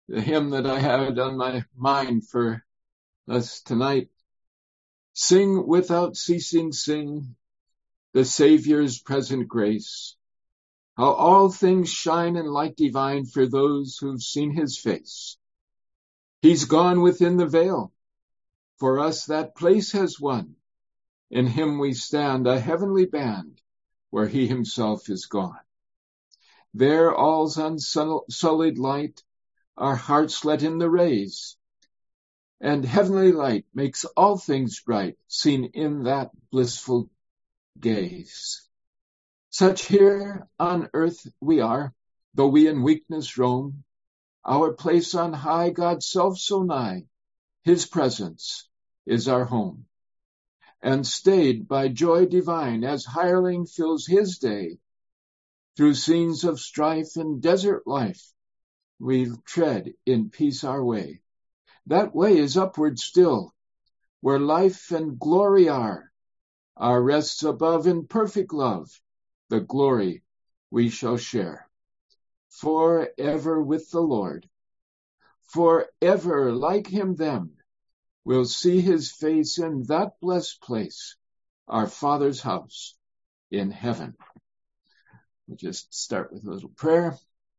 the hymn that I had on my mind for us tonight. Sing without ceasing, sing the Savior's present grace, how all things shine in light divine for those who've seen his face. He's gone within the veil, for us that place has won. In him we stand, a heavenly band, where he himself is gone. There all's unsullied light, our hearts let in the rays, and heavenly light makes all things bright, seen in that blissful gaze. Such here on earth we are, though we in weakness roam, our place on high, God's self so nigh, his presence is our home. And stayed by joy divine, as hireling fills his day, through scenes of strife and desert life, we tread in peace our way. That way is upward still, where life and glory are. Our rests above in perfect love, the glory we shall share. Forever with the Lord, forever like him then, we'll see his face in that blessed place, our Father's house in heaven. We'll just start with a little prayer.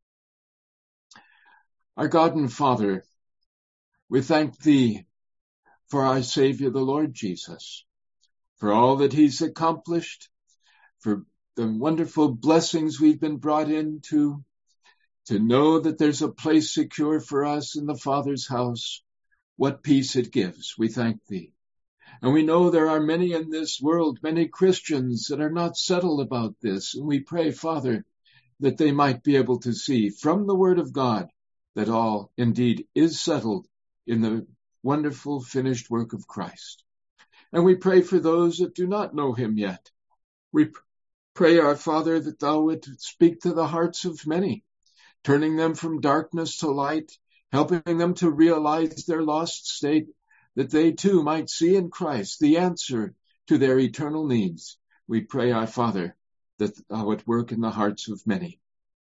Our God and Father, we thank thee for our Savior, the Lord Jesus, for all that he's accomplished, for the wonderful blessings we've been brought into, to know that there's a place secure for us in the Father's house. What peace it gives. We thank thee. And we know there are many in this world, many Christians that are not settled about this. And we pray, Father, that they might be able to see from the Word of God that all indeed is settled in the wonderful finished work of Christ. And we pray for those that do not know him yet. We pray, our Father, that thou would speak to the hearts of many, turning them from darkness to light, helping them to realize their lost state, that they too might see in Christ the answer to their eternal needs. We pray, our Father, that thou would work in the hearts of many.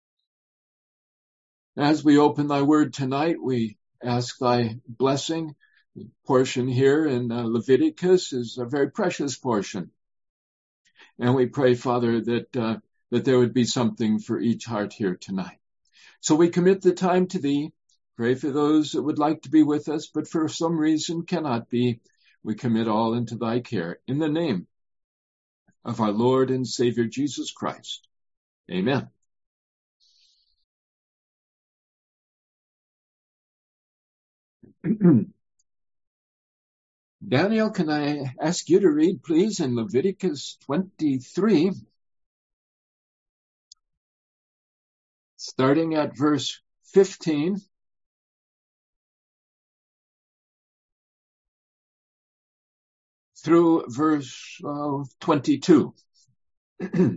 As we open thy word tonight, we ask thy blessing. The portion here in Leviticus is a very precious portion. And we pray, Father, that there would be something for each heart here tonight. So we commit the time to thee. Pray for those that would like to be with us, but for some reason cannot be. We commit all into thy care. In the name of our Lord and Savior Jesus Christ. Amen. Daniel, can I ask you to read, please, in Leviticus 23, starting at verse 15. Through verse 22. Sure.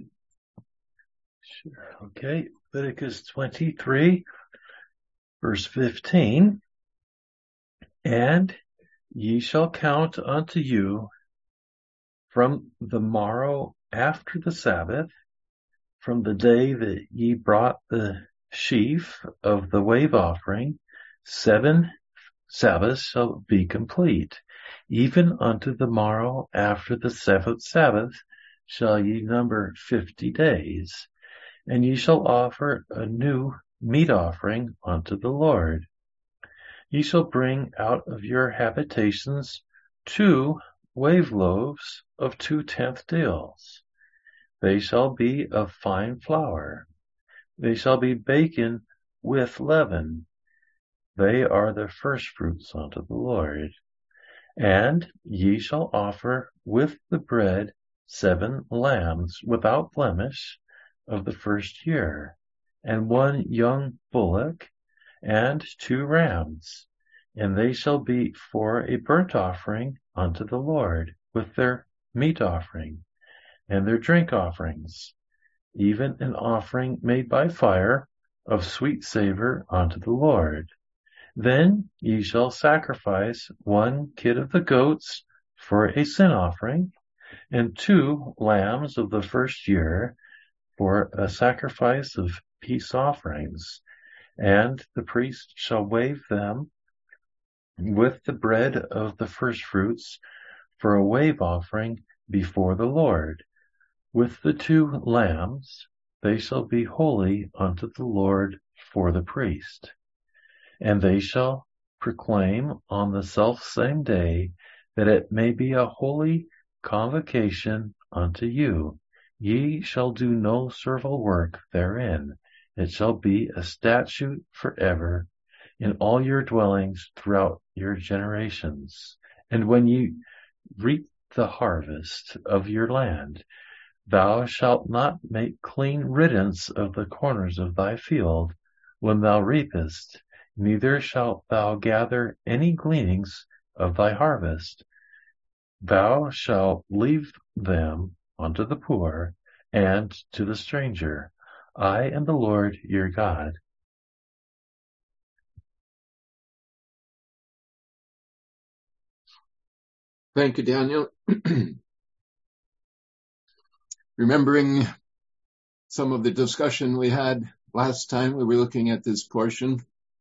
Okay. Leviticus 23, verse 15. And ye shall count unto you from the morrow after the Sabbath, from the day that ye brought the sheaf of the wave offering, 7 Sabbaths shall be complete. Even unto the morrow after the 7th Sabbath shall ye number 50 days. And ye shall offer a new meat offering unto the Lord. Ye shall bring out of your habitations 2 wave loaves of 2 tenth deals. They shall be of fine flour. They shall be baken with leaven. They are the firstfruits unto the Lord. And ye shall offer with the bread 7 lambs without blemish of the first year, and 1 young bullock, and 2 rams. And they shall be for a burnt offering unto the Lord, with their meat offering, and their drink offerings, even an offering made by fire of sweet savor unto the Lord. Then ye shall sacrifice 1 kid of the goats for a sin offering, and 2 lambs of the first year for a sacrifice of peace offerings. And the priest shall wave them with the bread of the firstfruits for a wave offering before the Lord. With the 2 lambs they shall be holy unto the Lord for the priest. And they shall proclaim on the selfsame day that it may be a holy convocation unto you. Ye shall do no servile work therein. It shall be a statute forever in all your dwellings throughout your generations. And when ye reap the harvest of your land, thou shalt not make clean riddance of the corners of thy field when thou reapest, neither shalt thou gather any gleanings of thy harvest. Thou shalt leave them unto the poor and to the stranger. I am the Lord your God. Thank you, Daniel. Remembering some of the discussion we had last time we were looking at this portion,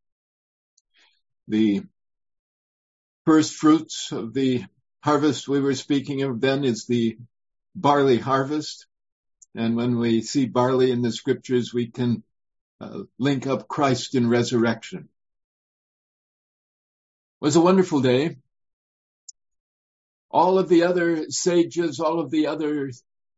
the first fruits of the harvest we were speaking of then is the barley harvest. And when we see barley in the scriptures, we can link up Christ in resurrection. It was a wonderful day. All of the other sages, all of the other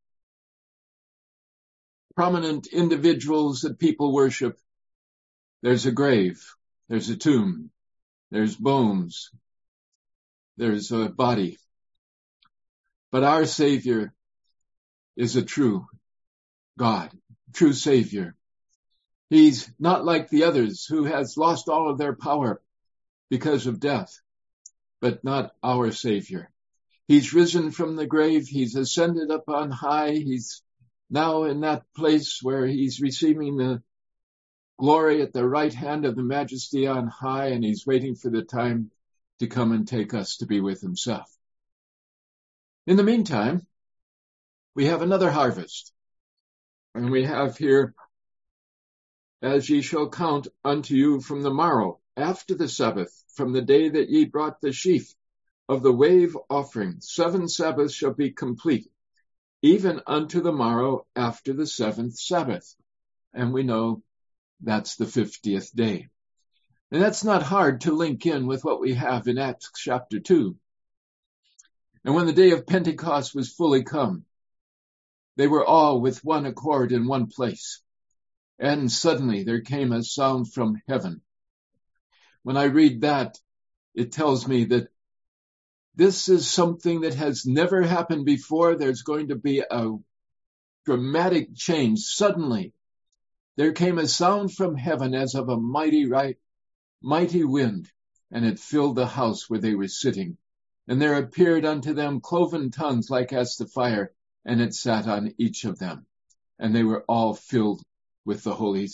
prominent individuals that people worship, there's a grave, there's a tomb, there's bones, there's a body. But our Savior is a true God, true Savior. He's not like the others who has lost all of their power because of death, but not our Savior. He's risen from the grave. He's ascended up on high. He's now in that place where he's receiving the glory at the right hand of the Majesty on high, and he's waiting for the time to come and take us to be with himself. In the meantime, we have another harvest. And we have here, as ye shall count unto you from the morrow, after the Sabbath, from the day that ye brought the sheaf of the wave offering, 7 Sabbaths shall be complete, even unto the morrow after the 7th Sabbath. And we know that's the 50th day. And that's not hard to link in with what we have in Acts chapter 2. And when the day of Pentecost was fully come, they were all with one accord in one place. And suddenly there came a sound from heaven. When I read that, it tells me that this is something that has never happened before. There's going to be a dramatic change. Suddenly, there came a sound from heaven as of a mighty wind, and it filled the house where they were sitting. And there appeared unto them cloven tongues like as the fire, and it sat on each of them. And they were all filled with the Holy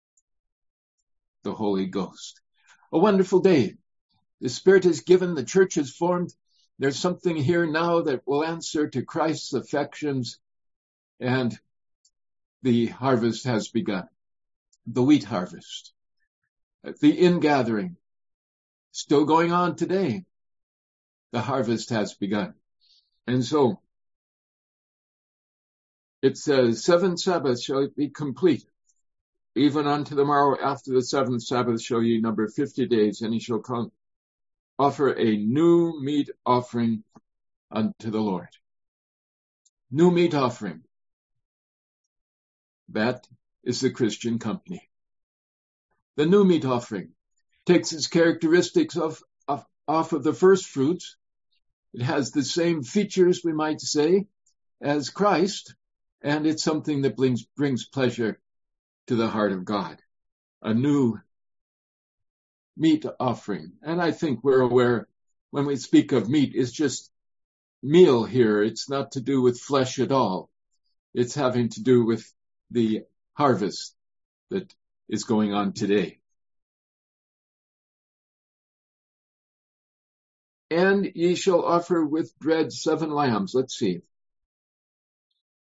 Ghost. A wonderful day. The Spirit is given, the church is formed. There's something here now that will answer to Christ's affections, and the harvest has begun. The wheat harvest. The ingathering. Still going on today. The harvest has begun. And so, it says, 7 Sabbaths shall be complete. Even unto the morrow after the 7th Sabbath shall ye number 50 days, and ye shall offer a new meat offering unto the Lord. New meat offering. That is the Christian company. The new meat offering takes its characteristics off of the first fruits. It has the same features, we might say, as Christ, and it's something that brings pleasure to the heart of God. A new meat offering. And I think we're aware when we speak of meat, it's just meal here. It's not to do with flesh at all. It's having to do with the harvest that is going on today. And ye shall offer with bread 7 lambs. Let's see.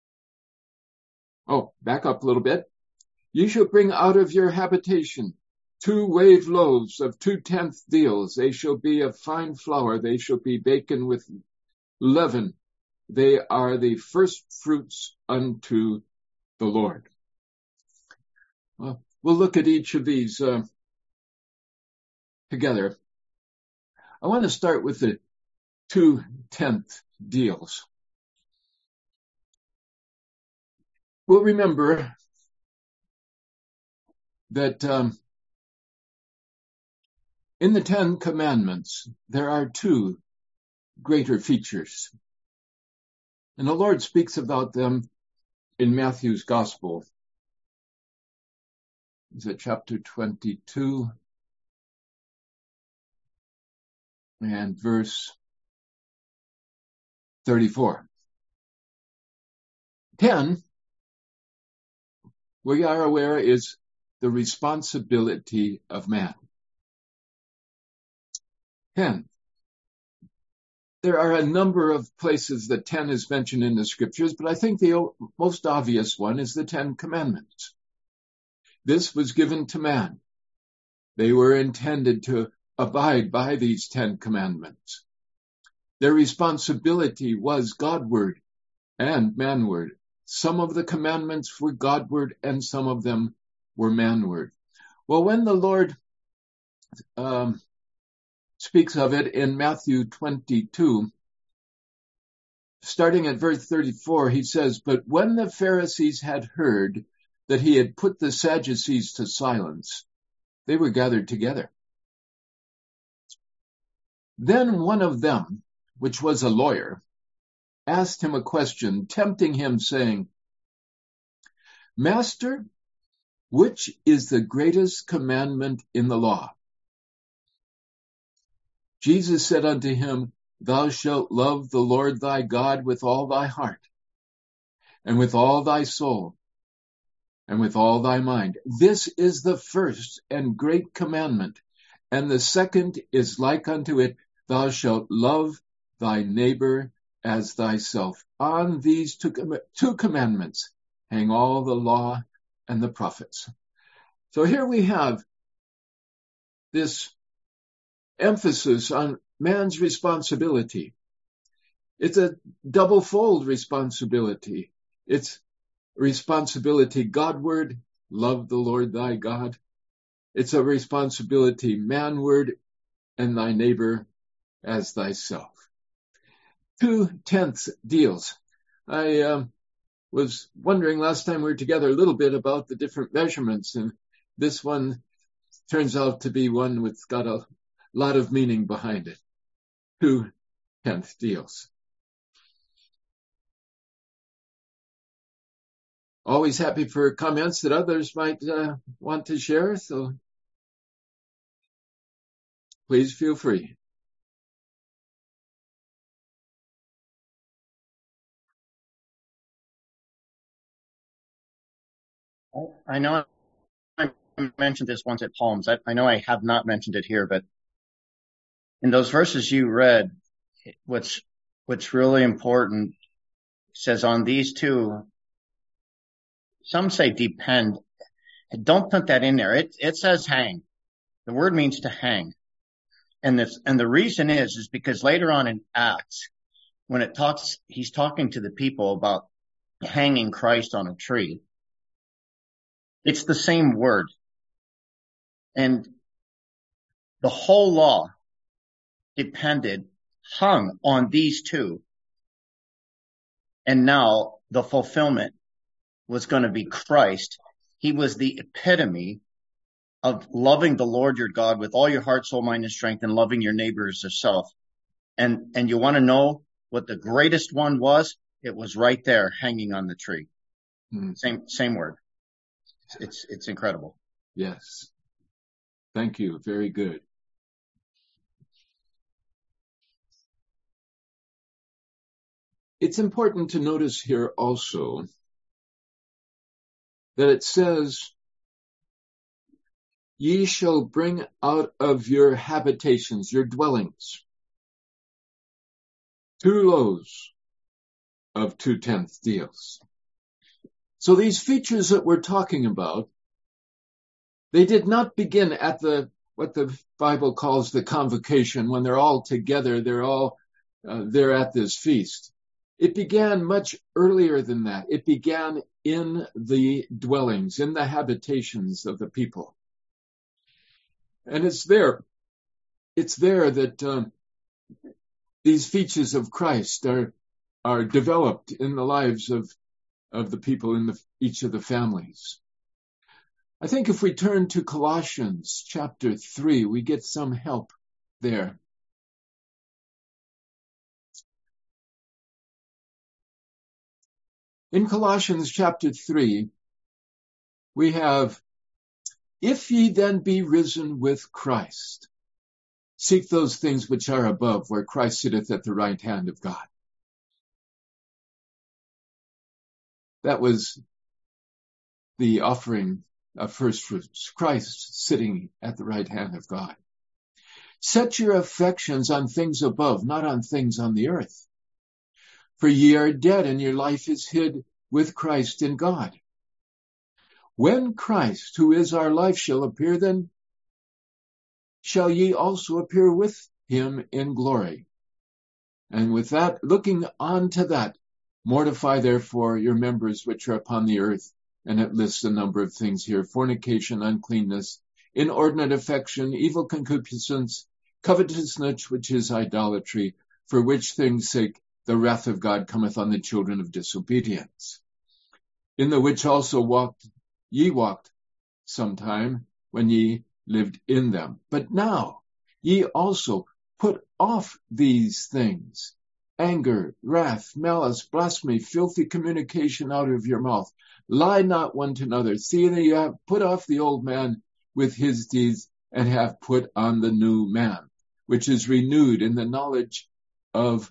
Oh, back up a little bit. Ye shall bring out of your habitation 2 wave loaves of 2/10 deals. They shall be of fine flour. They shall be baken with leaven. They are the first fruits unto the Lord. Well, we'll look at each of these together. I want to start with the 2/10 deals. We'll remember that in the 10 Commandments, there are 2 greater features. And the Lord speaks about them in Matthew's Gospel. Is it chapter 22 and verse 34. 10, we are aware, is the responsibility of man. 10. There are a number of places that 10 is mentioned in the scriptures, but I think the most obvious one is the 10 Commandments. This was given to man. They were intended to abide by these 10 Commandments. Their responsibility was Godward and manward. Some of the commandments were Godward and some of them were manward. Well, when the Lord speaks of it in Matthew 22, starting at verse 34, he says, "But when the Pharisees had heard that he had put the Sadducees to silence, they were gathered together. Then one of them, which was a lawyer, asked him a question, tempting him, saying, 'Master, which is the greatest commandment in the law?' Jesus said unto him, 'Thou shalt love the Lord thy God with all thy heart, and with all thy soul, and with all thy mind. This is the first and great commandment, and the second is like unto it, thou shalt love thy neighbor as thyself. On these 2 commandments hang all the law and the prophets.'" So here we have this emphasis on man's responsibility. It's a double-fold responsibility. It's responsibility Godward, love the Lord thy God. It's a responsibility manward, and thy neighbor as thyself. 2/10 deals. I was wondering last time we were together a little bit about the different measurements, and this one turns out to be one that's got a lot of meaning behind it. 2/10 deals. Always happy for comments that others might want to share, so please feel free. I know I mentioned this once at Palms. I know I have not mentioned it here, but in those verses you read, what's really important says on these 2, some say depend. Don't put that in there. It says hang. The word means to hang. And the reason is because later on in Acts, when it talks, he's talking to the people about hanging Christ on a tree. It's the same word. And the whole law hung on these 2. And now the fulfillment was going to be Christ. He was the epitome of loving the Lord your God with all your heart, soul, mind, and strength, and loving your neighbor as yourself. And you want to know what the greatest one was? It was right there hanging on the tree. Same word. It's incredible. Yes. Thank you. Very good. It's important to notice here also that it says, "Ye shall bring out of your habitations, your dwellings, 2 loaves of 2/10 deals." So these features that we're talking about, They did not begin at what the Bible calls the convocation, when they're all together, they're all there at this feast. It began much earlier than that. It began in the dwellings, in the habitations of the people. And it's there that these features of Christ are developed in the lives of the people in each of the families. I think if we turn to Colossians chapter 3, we get some help there. In Colossians chapter 3, we have, if ye then be risen with Christ, seek those things which are above, where Christ sitteth at the right hand of God. That was the offering of first fruits, Christ sitting at the right hand of God. Set your affections on things above, not on things on the earth. For ye are dead, and your life is hid with Christ in God. When Christ, who is our life, shall appear, then shall ye also appear with him in glory. And with that, looking on to that, mortify therefore your members which are upon the earth. And it lists a number of things here: fornication, uncleanness, inordinate affection, evil concupiscence, covetousness, which is idolatry, for which things' sake the wrath of God cometh on the children of disobedience. In the which also ye walked sometime, when ye lived in them. But now ye also put off these things: anger, wrath, malice, blasphemy, filthy communication out of your mouth. Lie not one to another, seeing that you have put off the old man with his deeds, and have put on the new man, which is renewed in the knowledge of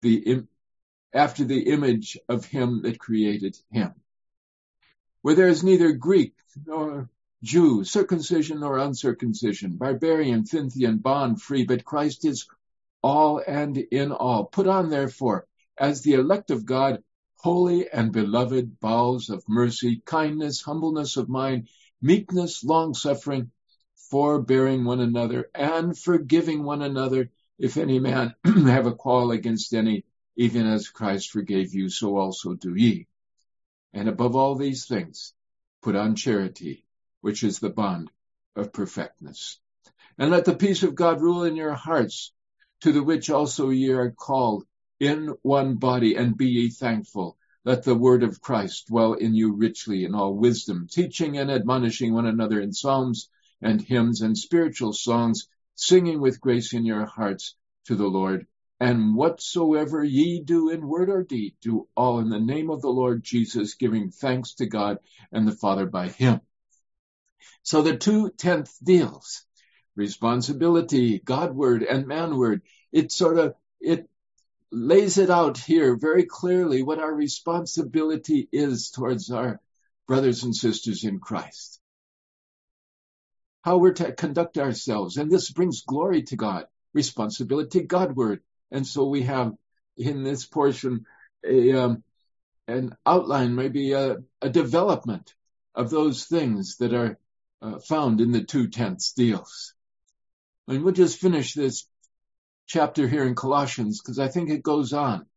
after the image of him that created him. Where there is neither Greek nor Jew, circumcision nor uncircumcision, barbarian, Scythian, bond, free, but Christ is all and in all. Put on, therefore, as the elect of God, holy and beloved, bowels of mercy, kindness, humbleness of mind, meekness, long-suffering, forbearing one another, and forgiving one another, if any man have a quarrel against any, even as Christ forgave you, so also do ye. And above all these things, put on charity, which is the bond of perfectness. And let the peace of God rule in your hearts, to the which also ye are called, in one body, and be ye thankful. Let the word of Christ dwell in you richly in all wisdom, teaching and admonishing one another in psalms and hymns and spiritual songs, singing with grace in your hearts to the Lord. And whatsoever ye do in word or deed, do all in the name of the Lord Jesus, giving thanks to God and the Father by him. So the 2/10 deals, responsibility, Godward and manward, it lays it out here very clearly what our responsibility is towards our brothers and sisters in Christ. How we're to conduct ourselves. And this brings glory to God. Responsibility, Godward. And so we have in this portion an outline, maybe a development of those things that are found in the 2/10 deals. And we'll just finish this chapter here in Colossians, because I think it goes on.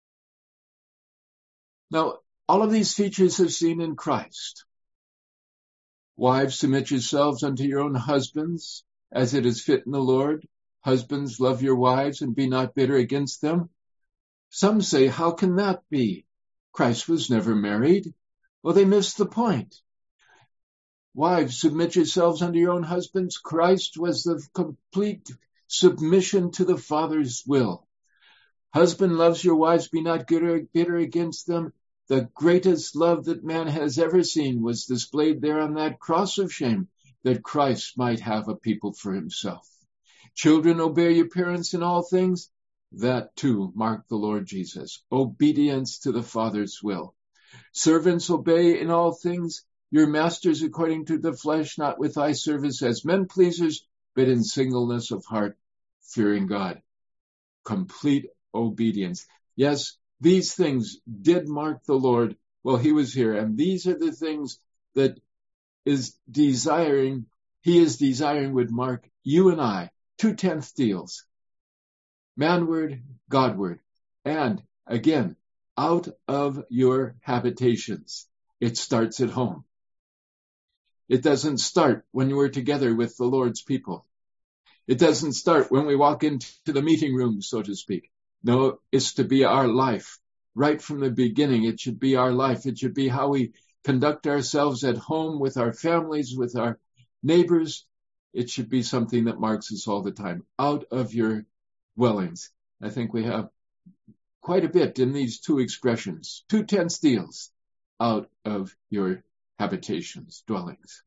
Now, all of these features are seen in Christ. Wives, submit yourselves unto your own husbands, as it is fit in the Lord. Husbands, love your wives and be not bitter against them. Some say, how can that be? Christ was never married. Well, they missed the point. Wives, submit yourselves unto your own husbands. Christ was the complete submission to the Father's will. Husband loves your wives, be not bitter against them. The greatest love that man has ever seen was displayed there on that cross of shame, that Christ might have a people for himself. Children, obey your parents in all things. That too marked the Lord Jesus. Obedience to the Father's will. Servants, obey in all things your masters according to the flesh, not with eye service as men pleasers, but in singleness of heart, fearing God. Complete obedience. Yes, these things did mark the Lord while he was here. And these are the things that is desiring he is desiring would mark you and I, 2/10 deals, manward, Godward, and again, out of your habitations. It starts at home. It doesn't start when we're together with the Lord's people. It doesn't start when we walk into the meeting room, so to speak. No, it's to be our life. Right from the beginning, it should be our life. It should be how we conduct ourselves at home with our families, with our neighbors. It should be something that marks us all the time. Out of your dwellings. I think we have quite a bit in these two expressions. 2/10 deals. Out of your habitations, dwellings.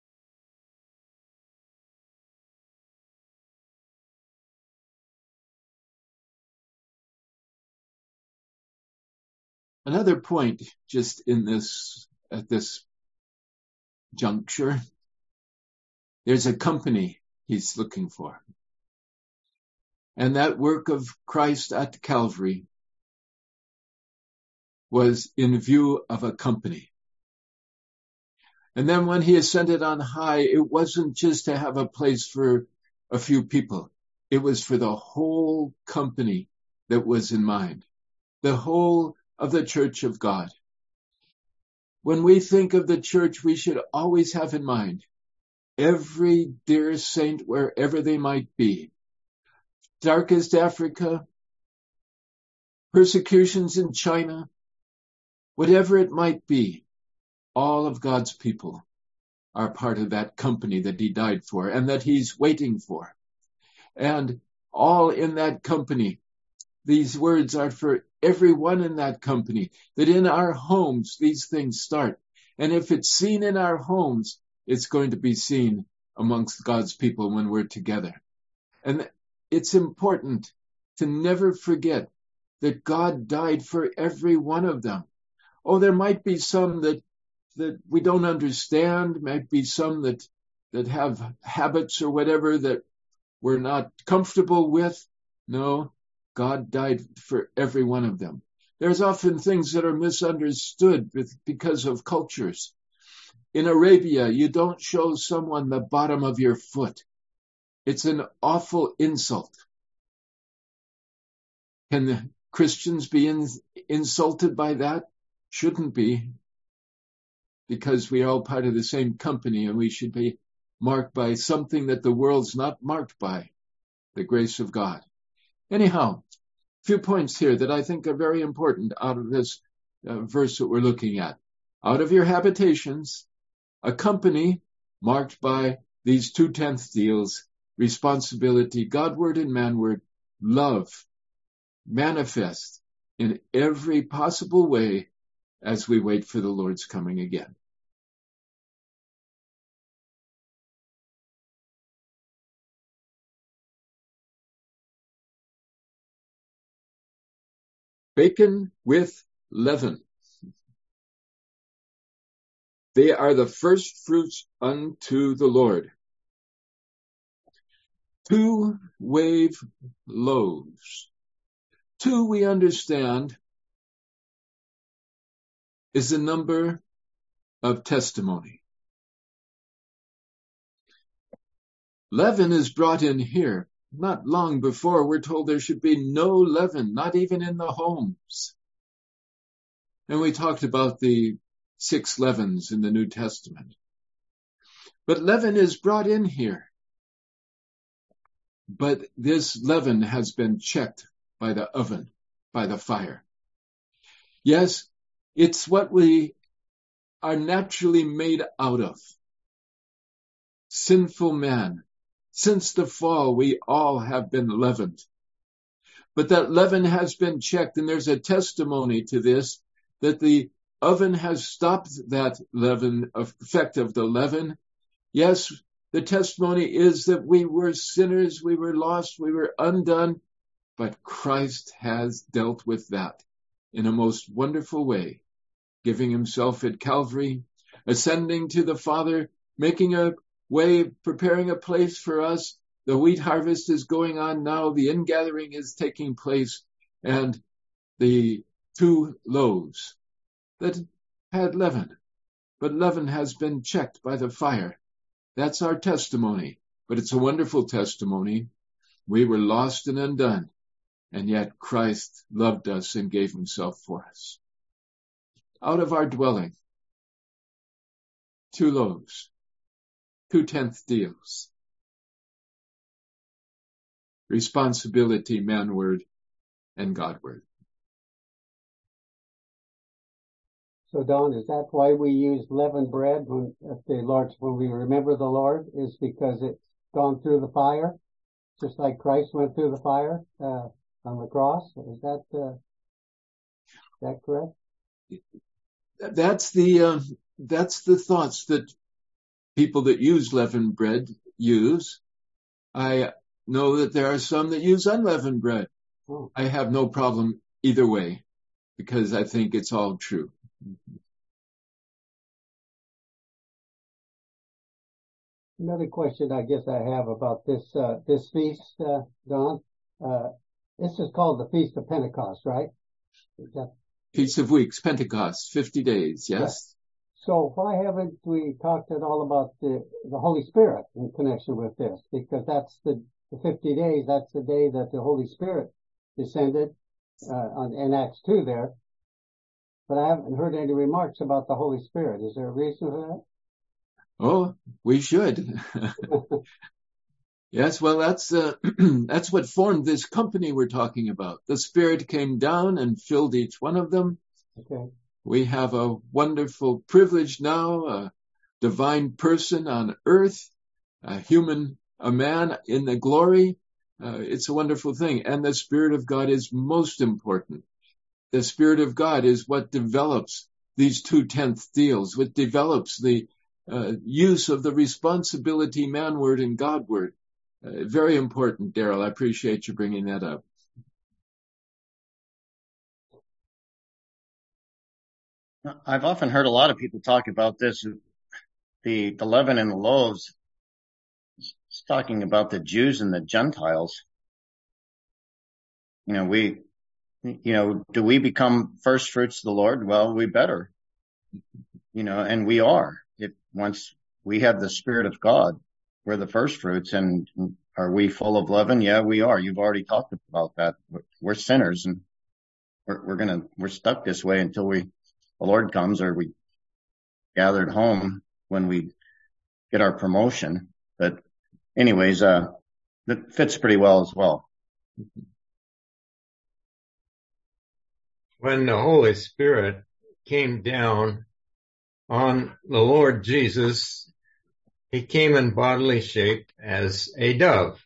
Another point just at this juncture, there's a company he's looking for. And that work of Christ at Calvary was in view of a company. And then when he ascended on high, it wasn't just to have a place for a few people. It was for the whole company that was in mind. The whole of the church of God. When we think of the church, we should always have in mind every dear saint wherever they might be. Darkest Africa, persecutions in China, whatever it might be, all of God's people are part of that company that he died for and that he's waiting for. And all in that company, these words are for everyone in that company, that in our homes, these things start. And if it's seen in our homes, it's going to be seen amongst God's people when we're together. And it's important to never forget that God died for every one of them. Oh, there might be some that we don't understand, might be some that have habits or whatever that we're not comfortable with. No, God died for every one of them. There's often things that are misunderstood because of cultures. In Arabia, you don't show someone the bottom of your foot. It's an awful insult. Can Christians be insulted by that? Shouldn't be, because we are all part of the same company and we should be marked by something that the world's not marked by, the grace of God. Anyhow, a few points here that I think are very important out of this verse that we're looking at. Out of your habitations, a company marked by these 2/10 deals, responsibility, Godward and manward, love, manifest in every possible way as we wait for the Lord's coming again. Bacon with leaven. They are the first fruits unto the Lord. 2 wave loaves. 2, we understand, is the number of testimony. Leaven is brought in here. Not long before, we're told there should be no leaven, not even in the homes. And we talked about the 6 leavens in the New Testament. But leaven is brought in here. But this leaven has been checked by the oven, by the fire. Yes, it's what we are naturally made out of. Sinful man. Since the fall, we all have been leavened. But that leaven has been checked, and there's a testimony to this, that the oven has stopped that leaven, effect of the leaven. Yes, the testimony is that we were sinners, we were lost, we were undone, but Christ has dealt with that in a most wonderful way, giving himself at Calvary, ascending to the Father, making a way, preparing a place for us. The wheat harvest is going on now. The ingathering is taking place. And the 2 loaves that had leaven, but leaven has been checked by the fire. That's our testimony. But it's a wonderful testimony. We were lost and undone, and yet Christ loved us and gave himself for us. Out of our dwelling, 2 loaves, 2/10 deals. Responsibility, man-word, and God-word. So, Don, is that why we use leavened bread when we remember the Lord? Is because it's gone through the fire, just like Christ went through the fire on the cross? Is that correct? That's the thoughts that people that use leavened bread use. I know that there are some that use unleavened bread. Oh. I have no problem either way, because I think it's all true. Another question I guess I have about this feast, Don. This is called the Feast of Pentecost, right? Feast of Weeks, Pentecost, 50 days, yes? Yeah. So why haven't we talked at all about the Holy Spirit in connection with this? Because that's the 50 days, that's the day that the Holy Spirit descended in Acts 2 there. But I haven't heard any remarks about the Holy Spirit. Is there a reason for that? Oh, we should. Yes, well, that's what formed this company we're talking about. The Spirit came down and filled each one of them. Okay. We have a wonderful privilege now, a divine person on earth, a man in the glory. It's a wonderful thing. And the Spirit of God is most important. The Spirit of God is what develops these 2/10 deals, what develops the use of the responsibility, man-word and God-word. Very important, Daryl. I appreciate you bringing that up. I've often heard a lot of people talk about this, the leaven and the loaves. It's talking about the Jews and the Gentiles. Do we become first fruits of the Lord? Well, we better, and we are. Once we have the Spirit of God, we're the first fruits. And are we full of leaven? Yeah, we are. You've already talked about that. We're sinners, and we're stuck this way until the Lord comes, or we gathered home when we get our promotion. But anyways, that fits pretty well as well. When the Holy Spirit came down on the Lord Jesus, he came in bodily shape as a dove.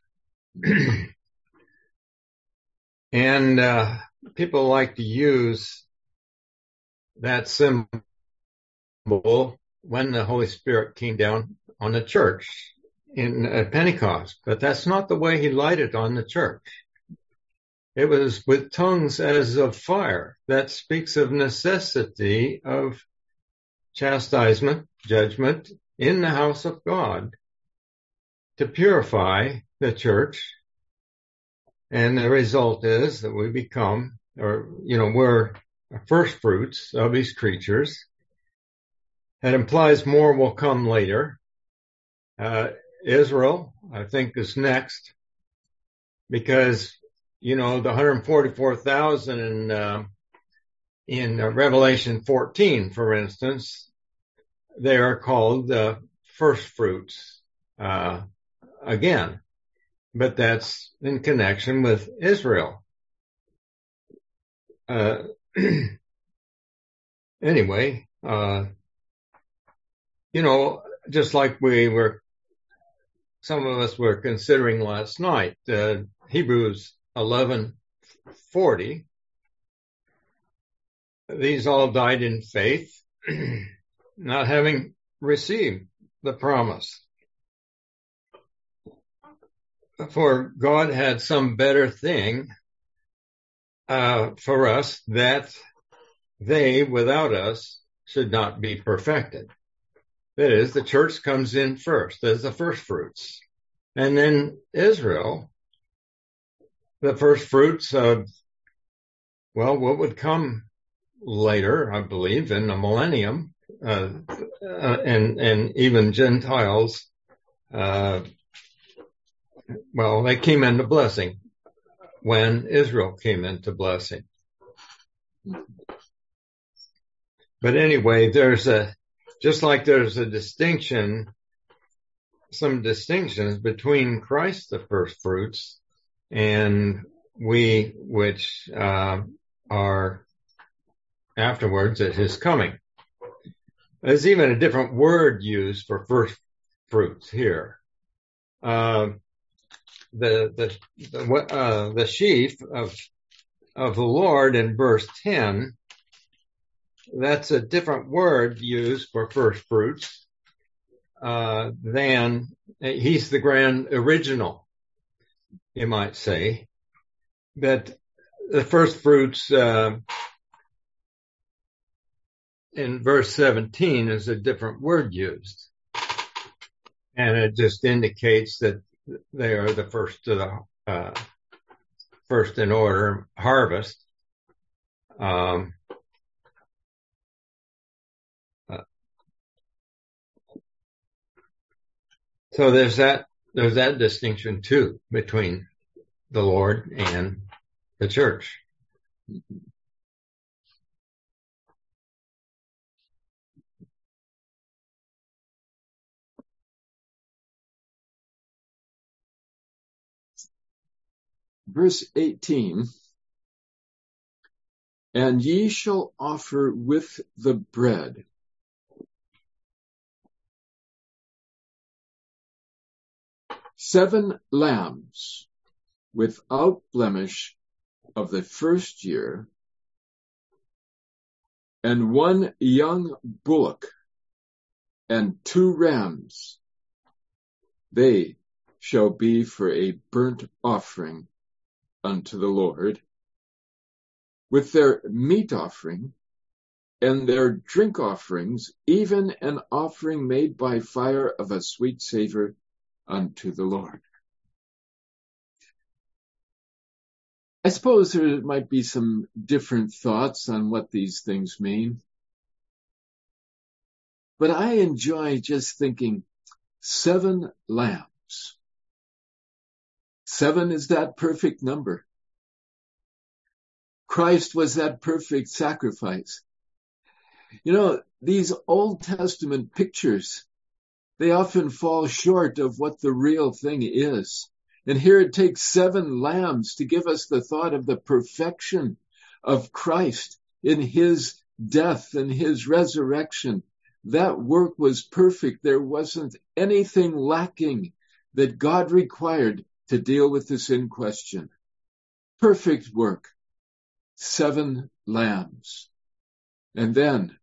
And people like to use that symbol when the Holy Spirit came down on the church in Pentecost. But that's not the way he lighted on the church. It was with tongues as of fire. That speaks of necessity of chastisement, judgment in the house of God to purify the church. And the result is that we become, we're first fruits of these creatures. That implies more will come later. Israel, I think, is next, because the 144,000 in Revelation 14, for instance, they are called the first fruits again, but that's in connection with Israel. Anyway, just like some of us were considering last night, Hebrews 11:40. These all died in faith, not having received the promise. For God had some better thing for us, that they without us should not be perfected. That is, the church comes in first as the first fruits. And then Israel, the first fruits of, what would come later, I believe, in the millennium, and even Gentiles well, they came into blessing when Israel came into blessing. But anyway, just like there's some distinctions between Christ, the first fruits, and we, which are afterwards at his coming. There's even a different word used for first fruits here. The sheaf of the Lord in verse 10, that's a different word used for first fruits than he's the grand original, you might say. That the first fruits in verse 17 is a different word used. And it just indicates that they are the first to the first in order harvest. So there's that distinction too between the Lord and the church. Verse 18, and ye shall offer with the bread 7 lambs without blemish of the first year, and 1 young bullock, and 2 rams. They shall be for a burnt offering unto the Lord, with their meat offering and their drink offerings, even an offering made by fire of a sweet savor unto the Lord. I suppose there might be some different thoughts on what these things mean, but I enjoy just thinking 7 lambs. 7 is that perfect number. Christ was that perfect sacrifice. You know, these Old Testament pictures, they often fall short of what the real thing is. And here it takes 7 lambs to give us the thought of the perfection of Christ in his death and his resurrection. That work was perfect. There wasn't anything lacking that God required to deal with the sin question. Perfect work. 7 lambs. And then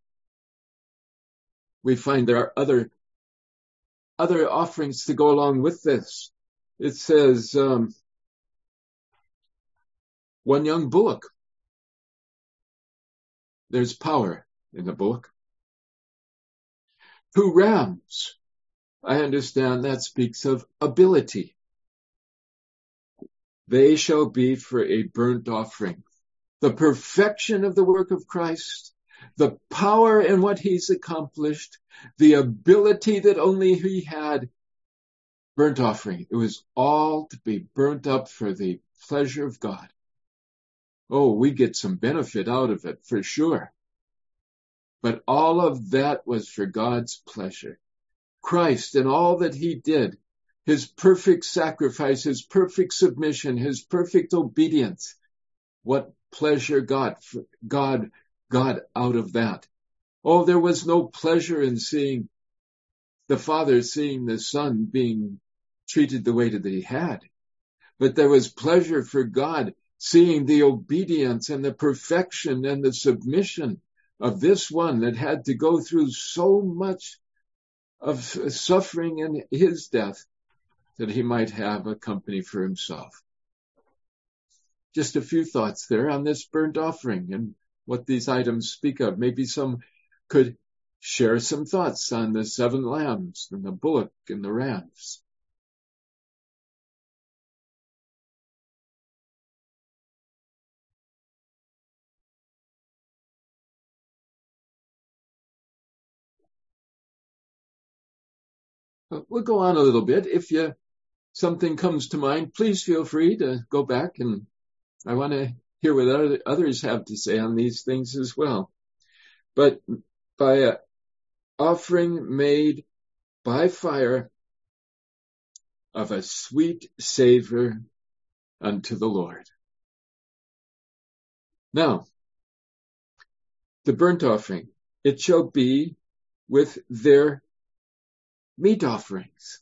we find there are other offerings to go along with this. It says 1 young bullock. There's power in the bullock. 2 rams. I understand that speaks of ability. They shall be for a burnt offering. The perfection of the work of Christ, the power in what he's accomplished, the ability that only he had. Burnt offering. It was all to be burnt up for the pleasure of God. Oh, we get some benefit out of it for sure. But all of that was for God's pleasure. Christ and all that he did, his perfect sacrifice, his perfect submission, his perfect obedience. What pleasure God out of that. Oh, there was no pleasure in seeing the Father, seeing the Son being treated the way that he had. But there was pleasure for God seeing the obedience and the perfection and the submission of this one that had to go through so much of suffering in his death that he might have a company for himself. Just a few thoughts there on this burnt offering and what these items speak of. Maybe some could share some thoughts on the 7 lambs and the bullock and the rams. We'll go on a little bit. If something comes to mind, please feel free to go back, and I want to hear what others have to say on these things as well. But by an offering made by fire of a sweet savor unto the Lord. Now, the burnt offering, it shall be with their meat offerings.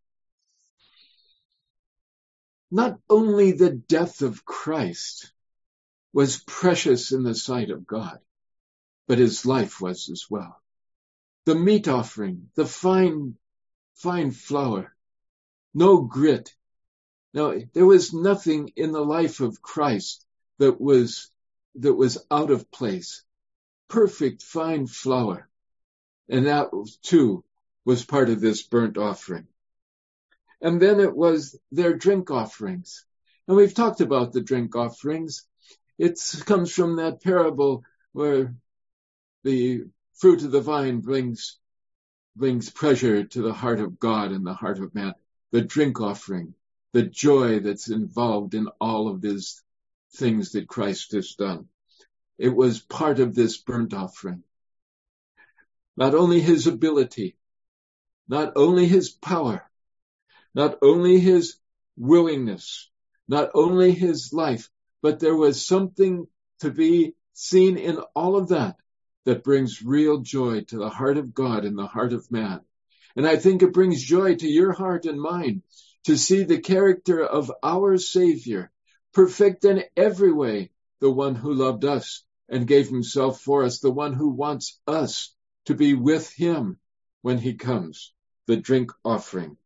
Not only the death of Christ was precious in the sight of God, but his life was as well. The meat offering, the fine flour, no grit. Now, there was nothing in the life of Christ that was out of place. Perfect fine flour. And that too was part of this burnt offering. And then it was their drink offerings. And we've talked about the drink offerings. It comes from that parable where the fruit of the vine brings pleasure to the heart of God and the heart of man. The drink offering, the joy that's involved in all of these things that Christ has done. It was part of this burnt offering. Not only his ability, not only his power, not only his willingness, not only his life, but there was something to be seen in all of that brings real joy to the heart of God and the heart of man. And I think it brings joy to your heart and mine to see the character of our Savior, perfect in every way, the one who loved us and gave himself for us, the one who wants us to be with him when he comes, the drink offering.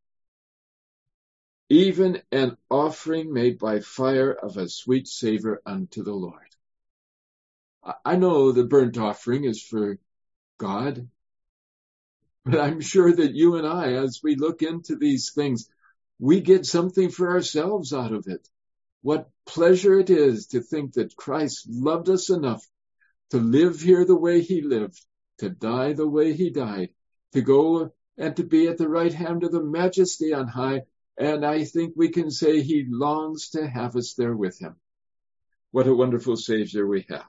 Even an offering made by fire of a sweet savor unto the Lord. I know the burnt offering is for God, but I'm sure that you and I, as we look into these things, we get something for ourselves out of it. What pleasure it is to think that Christ loved us enough to live here the way he lived, to die the way he died, to go and to be at the right hand of the Majesty on high. And I think we can say he longs to have us there with him. What a wonderful Savior we have.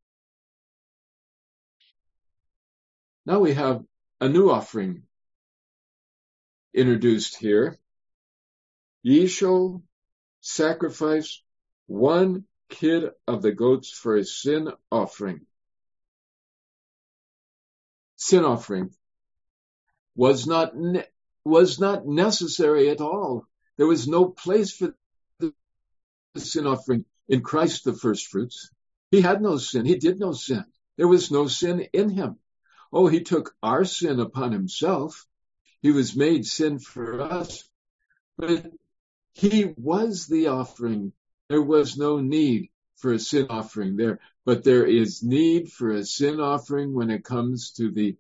Now we have a new offering introduced here. Ye shall sacrifice one kid of the goats for a sin offering. Sin offering was not necessary at all. There was no place for the sin offering in Christ, the first fruits. He had no sin. He did no sin. There was no sin in him. Oh, he took our sin upon himself. He was made sin for us. But he was the offering. There was no need for a sin offering there. But there is need for a sin offering when it comes to the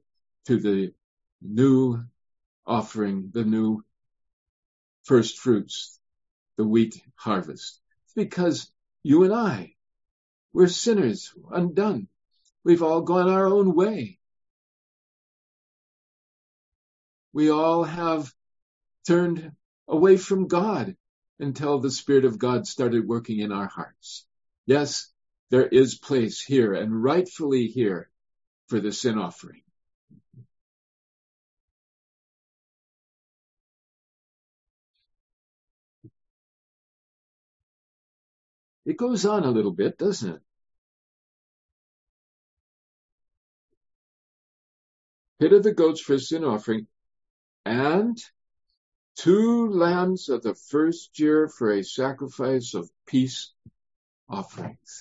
new offering, the new first fruits, the wheat harvest. It's because you and I, we're sinners, undone. We've all gone our own way. We all have turned away from God until the Spirit of God started working in our hearts. Yes, there is place here, and rightfully here, for the sin offering. It goes on a little bit, doesn't it? Head of the goats for sin offering, and 2 lambs of the first year for a sacrifice of peace offerings.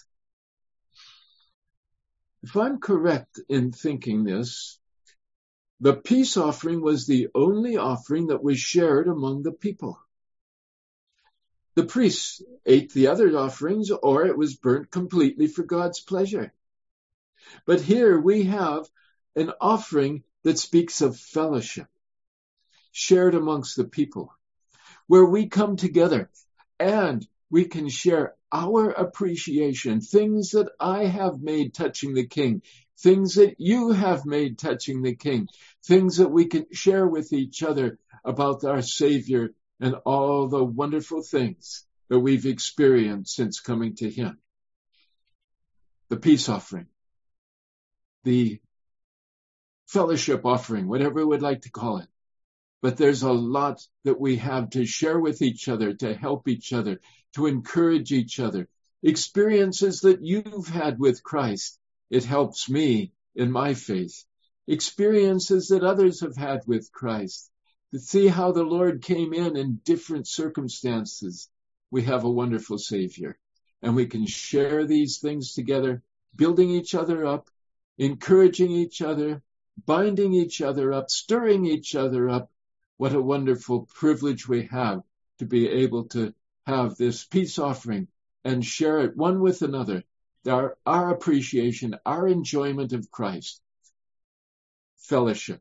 If I'm correct in thinking this, the peace offering was the only offering that was shared among the people. The priests ate the other offerings, or it was burnt completely for God's pleasure. But here we have an offering that speaks of fellowship, shared amongst the people, where we come together and we can share our appreciation, things that I have made touching the King, things that you have made touching the King, things that we can share with each other about our Savior and all the wonderful things that we've experienced since coming to him. The peace offering, the fellowship offering, whatever we would like to call it. But there's a lot that we have to share with each other, to help each other, to encourage each other. Experiences that you've had with Christ, it helps me in my faith. Experiences that others have had with Christ, to see how the Lord came in different circumstances. We have a wonderful Savior, and we can share these things together, building each other up, encouraging each other, binding each other up, stirring each other up. What a wonderful privilege we have to be able to have this peace offering and share it one with another. Our appreciation, our enjoyment of Christ. Fellowship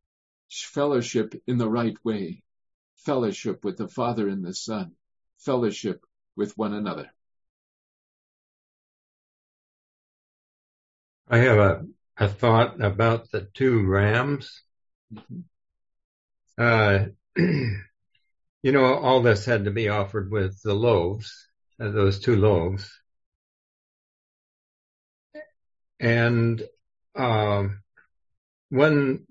in the right way. Fellowship with the Father and the Son. Fellowship with one another. I have a thought about the two rams. All this had to be offered with the loaves, those two loaves. And when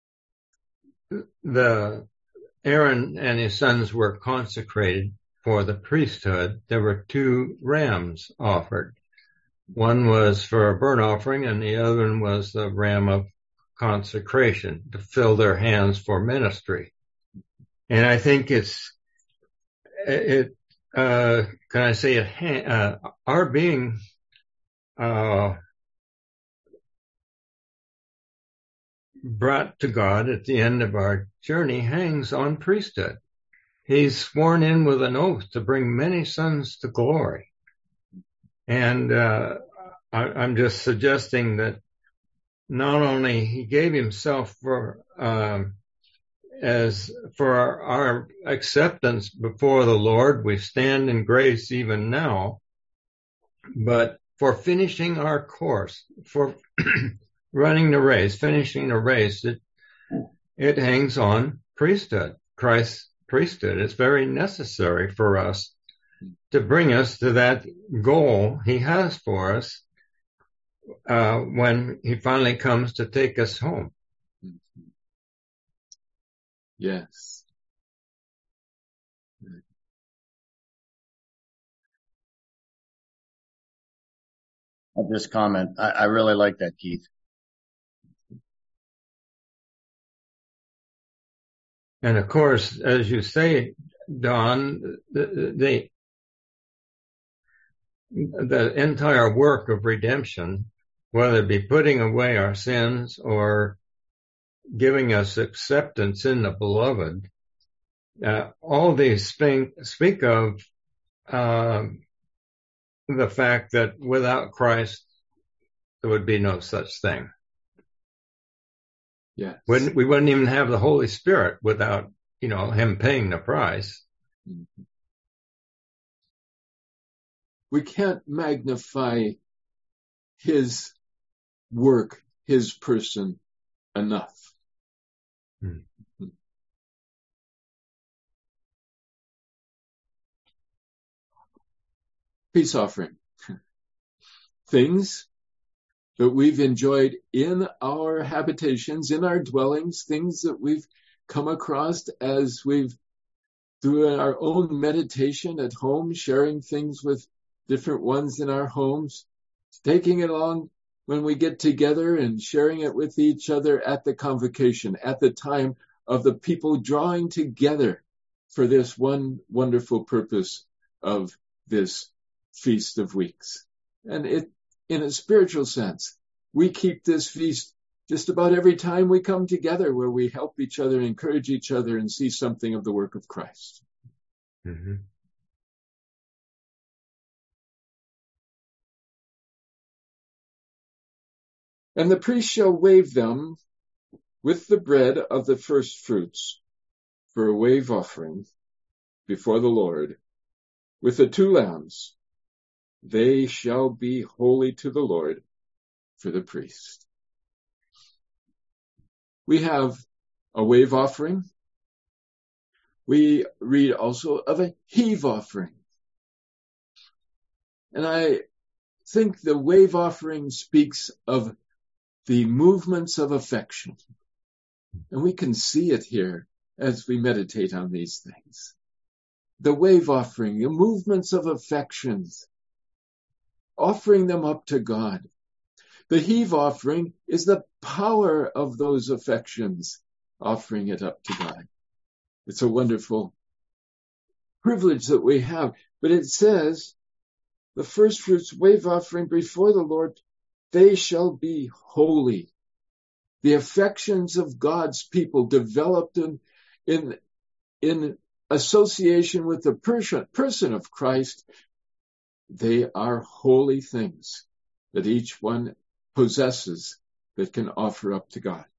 Aaron and his sons were consecrated for the priesthood, there were two rams offered. One was for a burnt offering, and the other one was the ram of consecration to fill their hands for ministry. And I think our being brought to God at the end of our journey hangs on priesthood. He's sworn in with an oath to bring many sons to glory. And I'm just suggesting that not only he gave himself for our acceptance before the Lord, we stand in grace even now, but for finishing our course, for running the race, finishing the race, it hangs on priesthood, Christ's priesthood. It's very necessary for us to bring us to that goal he has for us when he finally comes to take us home. Yes. I'll just comment. I really like that, Keith. And of course, as you say, Don, the entire work of redemption, whether it be putting away our sins or giving us acceptance in the beloved, all these speak of the fact that without Christ, there would be no such thing. Yes. We wouldn't even have the Holy Spirit without, him paying the price. We can't magnify his work, his person enough. Peace offering. Things that we've enjoyed in our habitations, in our dwellings, things that we've come across as we've, through our own meditation at home, sharing things with different ones in our homes, taking it along when we get together and sharing it with each other at the convocation, at the time of the people drawing together for this one wonderful purpose of this Feast of Weeks. And in a spiritual sense, we keep this feast just about every time we come together, where we help each other, encourage each other, and see something of the work of Christ. Mm-hmm. And the priest shall wave them with the bread of the first fruits for a wave offering before the Lord, with the two lambs. They shall be holy to the Lord for the priest. We have a wave offering We read also of a heave offering. And I think the wave offering speaks of the movements of affection. And we can see it here as we meditate on these things. The wave offering, the movements of affections, offering them up to God. The heave offering is the power of those affections, offering it up to God. It's a wonderful privilege that we have. But it says, the first fruits wave offering before the Lord, they shall be holy. The affections of God's people developed in association with the person of Christ, they are holy things that each one possesses that can offer up to God.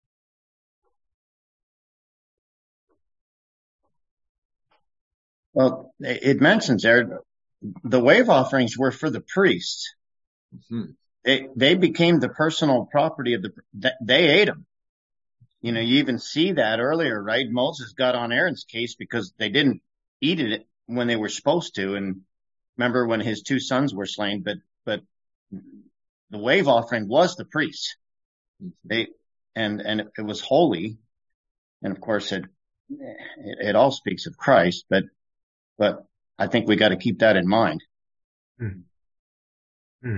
Well, it mentions there, the wave offerings were for the priests. Mm-hmm. They became the personal property of they ate them. You know, you even see that earlier, right? Moses got on Aaron's case because they didn't eat it when they were supposed to. And remember when his 2 sons were slain, but the wave offering was the priests. And it was holy. And of course it all speaks of Christ, but I think we got to keep that in mind. Mm-hmm.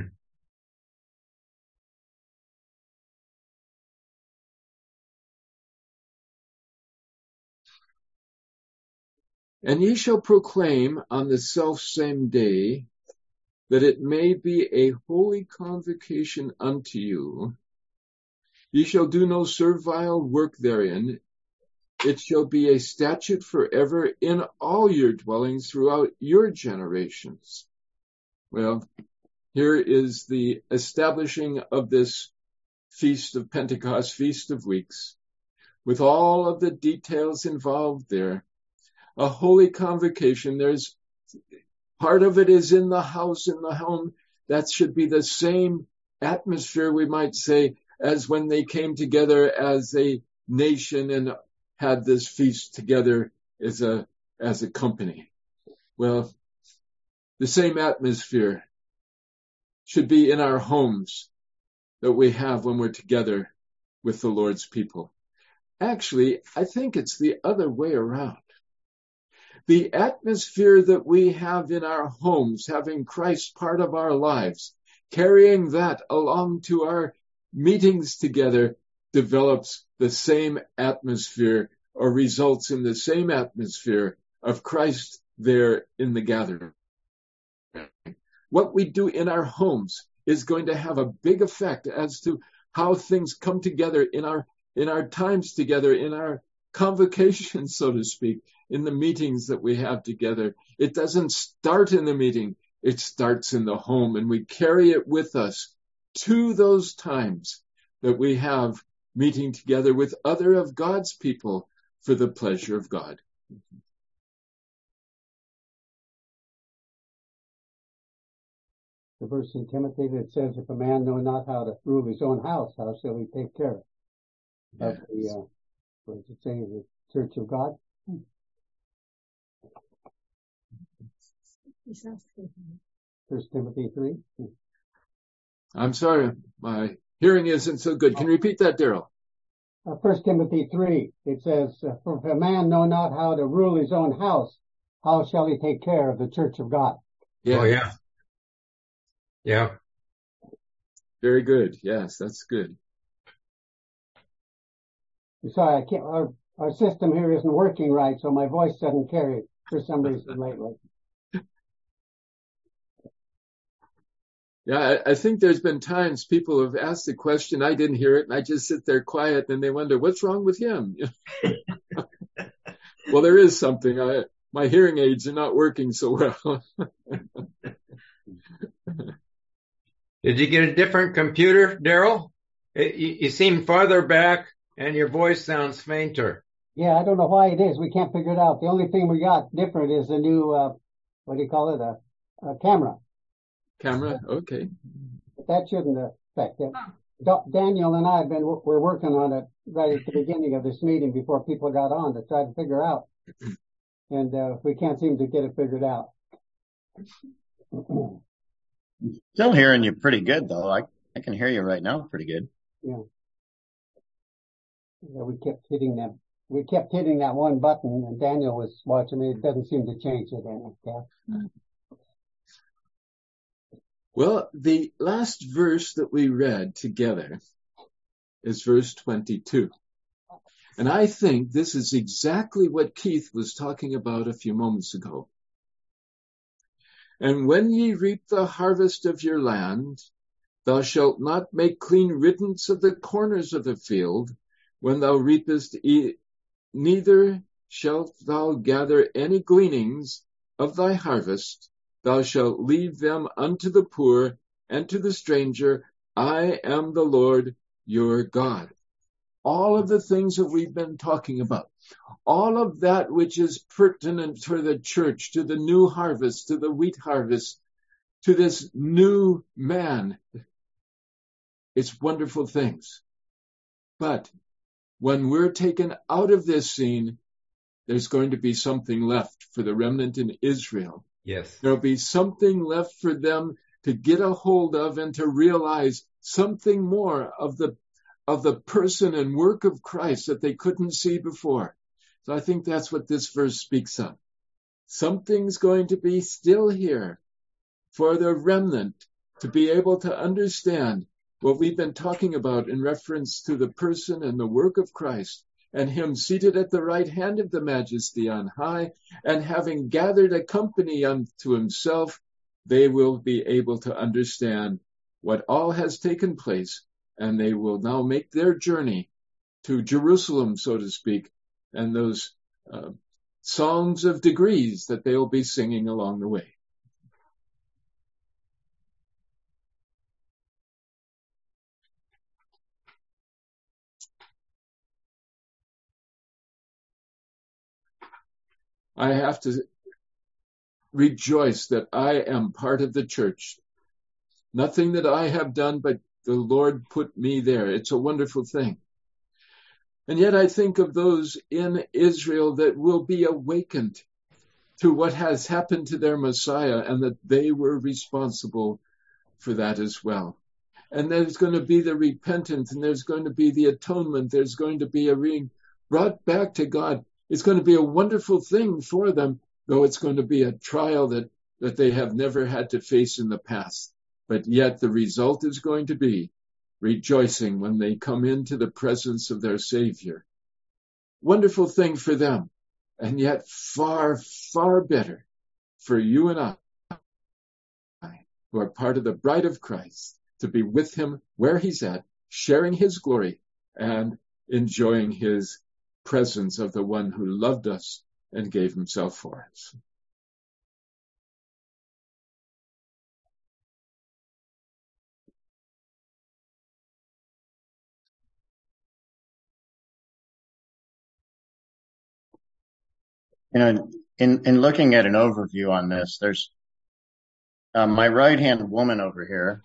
And ye shall proclaim on the selfsame day that it may be a holy convocation unto you. Ye shall do no servile work therein. It shall be a statute forever in all your dwellings throughout your generations. Well, here is the establishing of this Feast of Pentecost, Feast of Weeks, with all of the details involved there. A holy convocation. There's part of it is in the house, in the home. That should be the same atmosphere, we might say, as when they came together as a nation and had this feast together as a company. Well, the same atmosphere should be in our homes that we have when we're together with the Lord's people. Actually, I think it's the other way around. The atmosphere that we have in our homes, having Christ part of our lives, carrying that along to our meetings together, develops the same atmosphere or results in the same atmosphere of Christ there in the gathering. What we do in our homes is going to have a big effect as to how things come together in our times together, in our convocations, so to speak, in the meetings that we have together. It doesn't start in the meeting. It starts in the home, and we carry it with us to those times that we have meeting together with other of God's people for the pleasure of God. The verse in Timothy that says, if a man know not how to rule his own house, how shall he take care of the, what does it say, the church of God? First Timothy 3. I'm sorry, my hearing isn't so good. Can you repeat that, Daryl? 1 Timothy 3, it says, for if a man know not how to rule his own house, how shall he take care of the church of God? Yeah. Oh, yeah. Yeah. Very good. Yes, that's good. Sorry, I can't, our system here isn't working right, so my voice doesn't carry for some reason lately. Yeah, I think there's been times people have asked the question, I didn't hear it, and I just sit there quiet, and they wonder, what's wrong with him? Well, there is something. My hearing aids are not working so well. Did you get a different computer, Daryl? You seem farther back, and your voice sounds fainter. Yeah, I don't know why it is. We can't figure it out. The only thing we got different is the new, what do you call it, a camera. Camera, okay. But that shouldn't affect it. Daniel and I we're working on it right at the beginning of this meeting before people got on to try to figure out and we can't seem to get it figured out. Still hearing you pretty good, though. I can hear you right now pretty good. Yeah. We kept hitting that. We kept hitting that one button, and Daniel was watching me. It doesn't seem to change it any. Yeah. Well, the last verse that we read together is verse 22. And I think this is exactly what Keith was talking about a few moments ago. And when ye reap the harvest of your land, thou shalt not make clean riddance of the corners of the field, when thou reapest, neither shalt thou gather any gleanings of thy harvest. Thou shalt leave them unto the poor and to the stranger. I am the Lord your God. All of the things that we've been talking about, all of that which is pertinent for the church, to the new harvest, to the wheat harvest, to this new man, it's wonderful things. But when we're taken out of this scene, there's going to be something left for the remnant in Israel. Yes. There'll be something left for them to get a hold of and to realize something more of the person and work of Christ that they couldn't see before. So I think that's what this verse speaks of. Something's going to be still here for the remnant to be able to understand what we've been talking about in reference to the person and the work of Christ, and him seated at the right hand of the Majesty on high, and having gathered a company unto himself, they will be able to understand what all has taken place, and they will now make their journey to Jerusalem, so to speak, and those songs of degrees that they'll be singing along the way. I have to rejoice that I am part of the church. Nothing that I have done, but the Lord put me there. It's a wonderful thing. And yet I think of those in Israel that will be awakened to what has happened to their Messiah, and that they were responsible for that as well. And there's going to be the repentance, and there's going to be the atonement. There's going to be a being brought back to God. It's going to be a wonderful thing for them, though it's going to be a trial that they have never had to face in the past. But yet the result is going to be rejoicing when they come into the presence of their Savior. Wonderful thing for them, and yet far, far better for you and I, who are part of the bride of Christ, to be with him where he's at, sharing his glory and enjoying his presence of the one who loved us and gave himself for us. You know, in looking at an overview on this, there's my right-hand woman over here.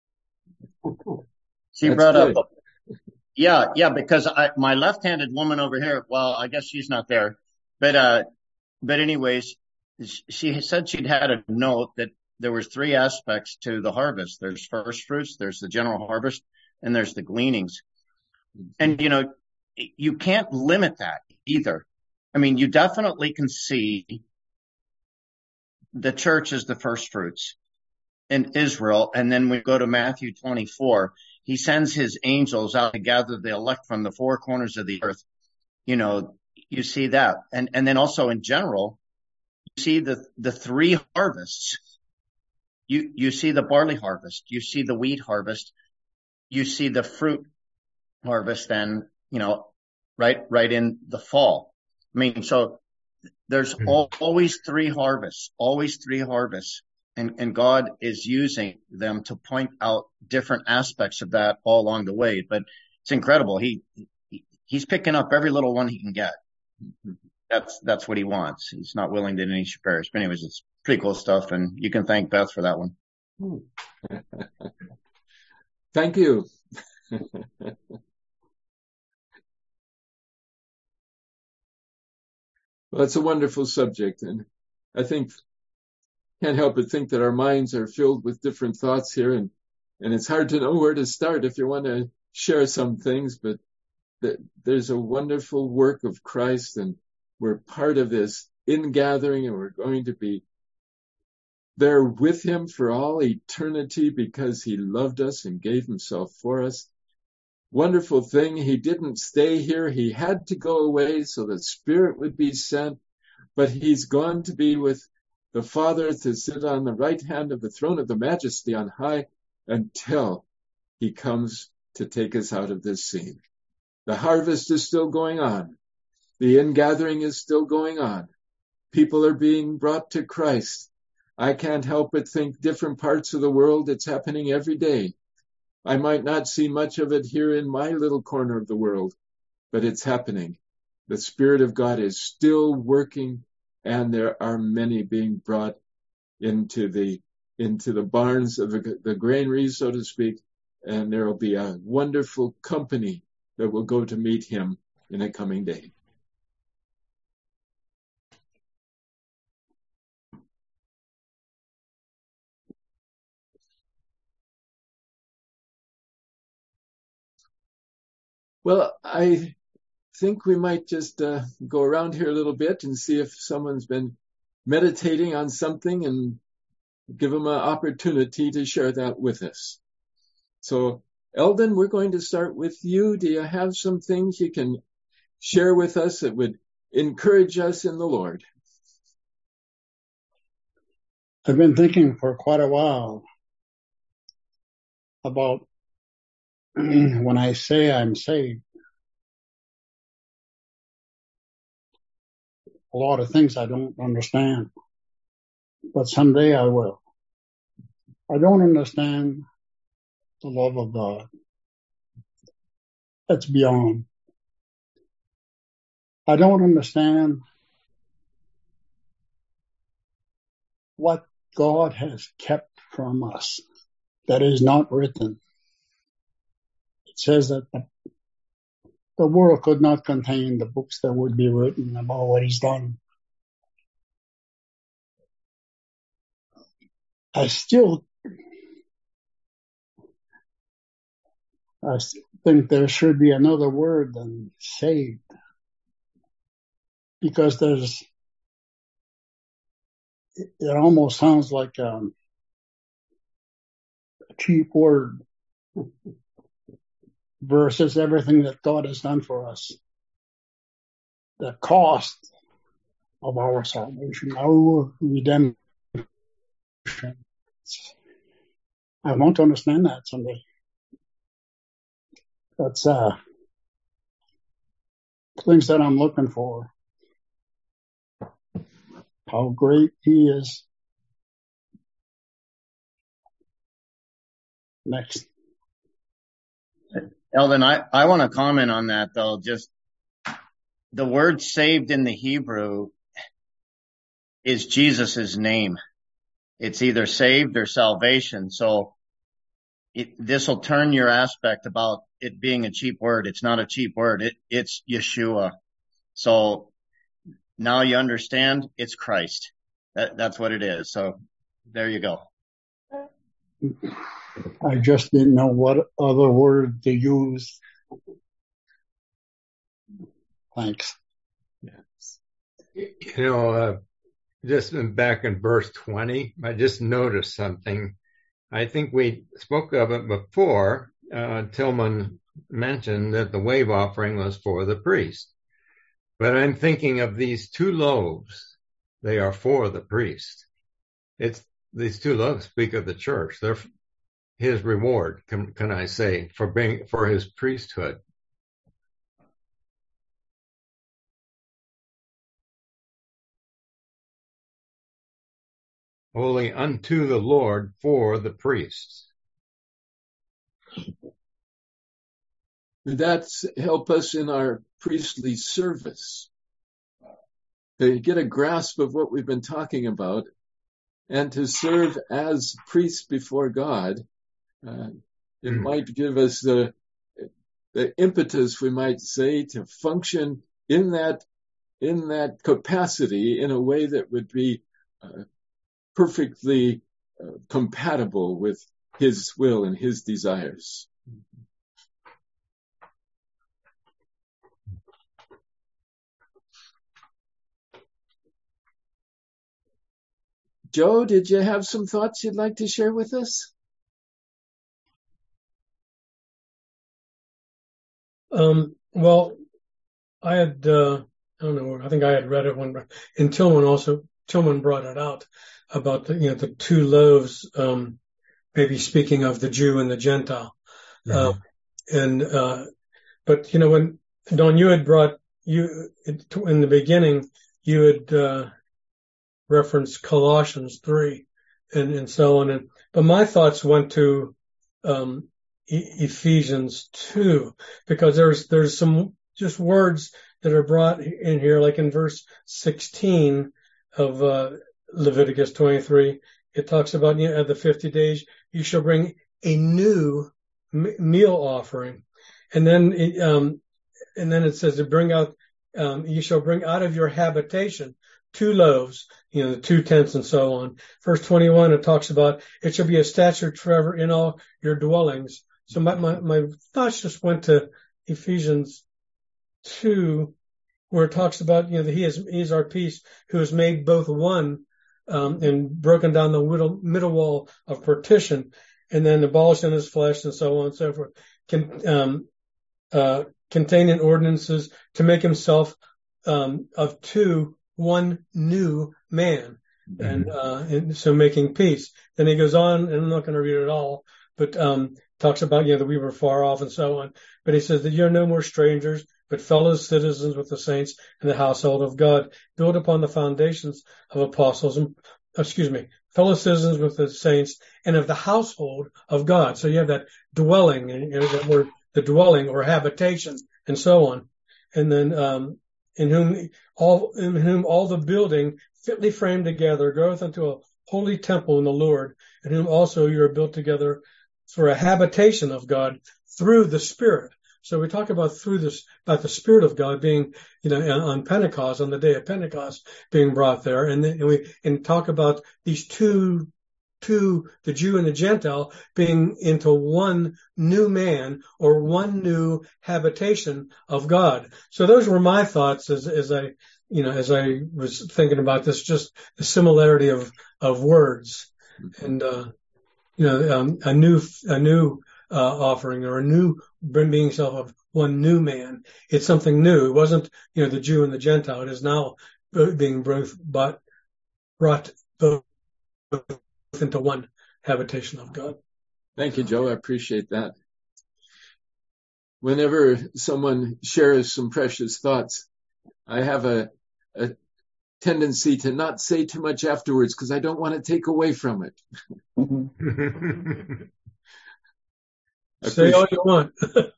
She That's brought good. up, yeah, because my left-handed woman over here, well, I guess she's not there, but anyways, she said she'd had a note that there was three aspects to the harvest. There's first fruits, there's the general harvest, and there's the gleanings. And, you know, you can't limit that either. I mean, you definitely can see the church as the first fruits in Israel. And then we go to Matthew 24. He sends his angels out to gather the elect from the four corners of the earth. You know, you see that. And then also in general, you see the three harvests. You see the barley harvest. You see the wheat harvest. You see the fruit harvest, and, you know, right in the fall. I mean, so there's always three harvests, and God is using them to point out different aspects of that all along the way. But it's incredible. He's picking up every little one he can get. That's what he wants. He's not willing that any should perish. But anyways, it's pretty cool stuff, and you can thank Beth for that one. Thank you. Well, that's a wonderful subject, and I can't help but think that our minds are filled with different thoughts here, and it's hard to know where to start if you want to share some things, but there's a wonderful work of Christ, and we're part of this ingathering, and we're going to be there with him for all eternity because he loved us and gave himself for us. Wonderful thing. He didn't stay here. He had to go away so the Spirit would be sent, but he's gone to be with the Father to sit on the right hand of the throne of the Majesty on high until he comes to take us out of this scene. The harvest is still going on. The ingathering is still going on. People are being brought to Christ. I can't help but think different parts of the world, it's happening every day. I might not see much of it here in my little corner of the world, but it's happening. The Spirit of God is still working, and there are many being brought into the barns of the granaries, so to speak, and there will be a wonderful company that will go to meet him in a coming day. Well, I think we might just go around here a little bit and see if someone's been meditating on something and give them an opportunity to share that with us. So, Eldon, we're going to start with you. Do you have some things you can share with us that would encourage us in the Lord? I've been thinking for quite a while about when I say I'm saved. A lot of things I don't understand, but someday I will. I don't understand the love of God. That's beyond. I don't understand what God has kept from us that is not written. It says that the world could not contain the books that would be written about what he's done. I still think there should be another word than saved, because it almost sounds like a cheap word versus everything that God has done for us. The cost of our salvation, our redemption. I want to understand that someday. That's things that I'm looking for. How great he is. Next. Eldon, I want to comment on that though. Just the word saved in the Hebrew is Jesus's name. It's either saved or salvation. So this will turn your aspect about it being a cheap word. It's not a cheap word. It's Yeshua. So now you understand it's Christ. That's what it is. So there you go. I just didn't know what other word to use. Thanks. Just back in verse 20, I just noticed something. I think we spoke of it before. Tillman mentioned that the wave offering was for the priest. But I'm thinking of these 2 loaves. They are for the priest. These 2 loaves speak of the church. They're his reward, can I say, for his priesthood. Holy unto the Lord for the priests. That's help us in our priestly service. To get a grasp of what we've been talking about and to serve as priests before God. It might give us the impetus, we might say, to function in that in that capacity in a way that would be perfectly compatible with his will and his desires. Joe, did you have some thoughts you'd like to share with us? Well, I had, I don't know, I think I had read it when, and Tillman brought it out about the two loaves, maybe speaking of the Jew and the Gentile. Mm-hmm. But when Don, you had in the beginning, you had, referenced Colossians 3 and so on. But my thoughts went to, Ephesians 2, because there's some just words that are brought in here, like in verse 16 of Leviticus 23. It talks about at the 50 days you shall bring a new meal offering, and then it says to bring out you shall bring out of your habitation 2 loaves, the 2 tents and so on. Verse 21 it talks about it shall be a statute forever in all your dwellings. So my thoughts just went to Ephesians 2, where it talks about, that he is our peace, who has made both one, and broken down the middle wall of partition, and then abolished in his flesh and so on and so forth, containing ordinances to make himself, of 2, one new man. Mm-hmm. And so making peace. Then he goes on, and I'm not going to read it all, but, talks about, that we were far off and so on. But he says that you're no more strangers, but fellow citizens with the saints in the household of God, built upon the foundations of apostles fellow citizens with the saints and of the household of God. So you have that dwelling, and that word, the dwelling or habitation and so on. And then, in whom all the building fitly framed together groweth unto a holy temple in the Lord, in whom also you are built together for a habitation of God through the Spirit. So we talk about about the Spirit of God being, on Pentecost, on the day of Pentecost, being brought there, and then we talk about these two, the Jew and the Gentile, being into one new man or one new habitation of God. So those were my thoughts as I was thinking about this, just the similarity of words, and a new offering, or a new being self of one new man. It's something new. It wasn't, the Jew and the Gentile. It is now being brought both into one habitation of God. Thank you, Joe. I appreciate that. Whenever someone shares some precious thoughts, I have a tendency to not say too much afterwards, because I don't want to take away from it. Say all you want.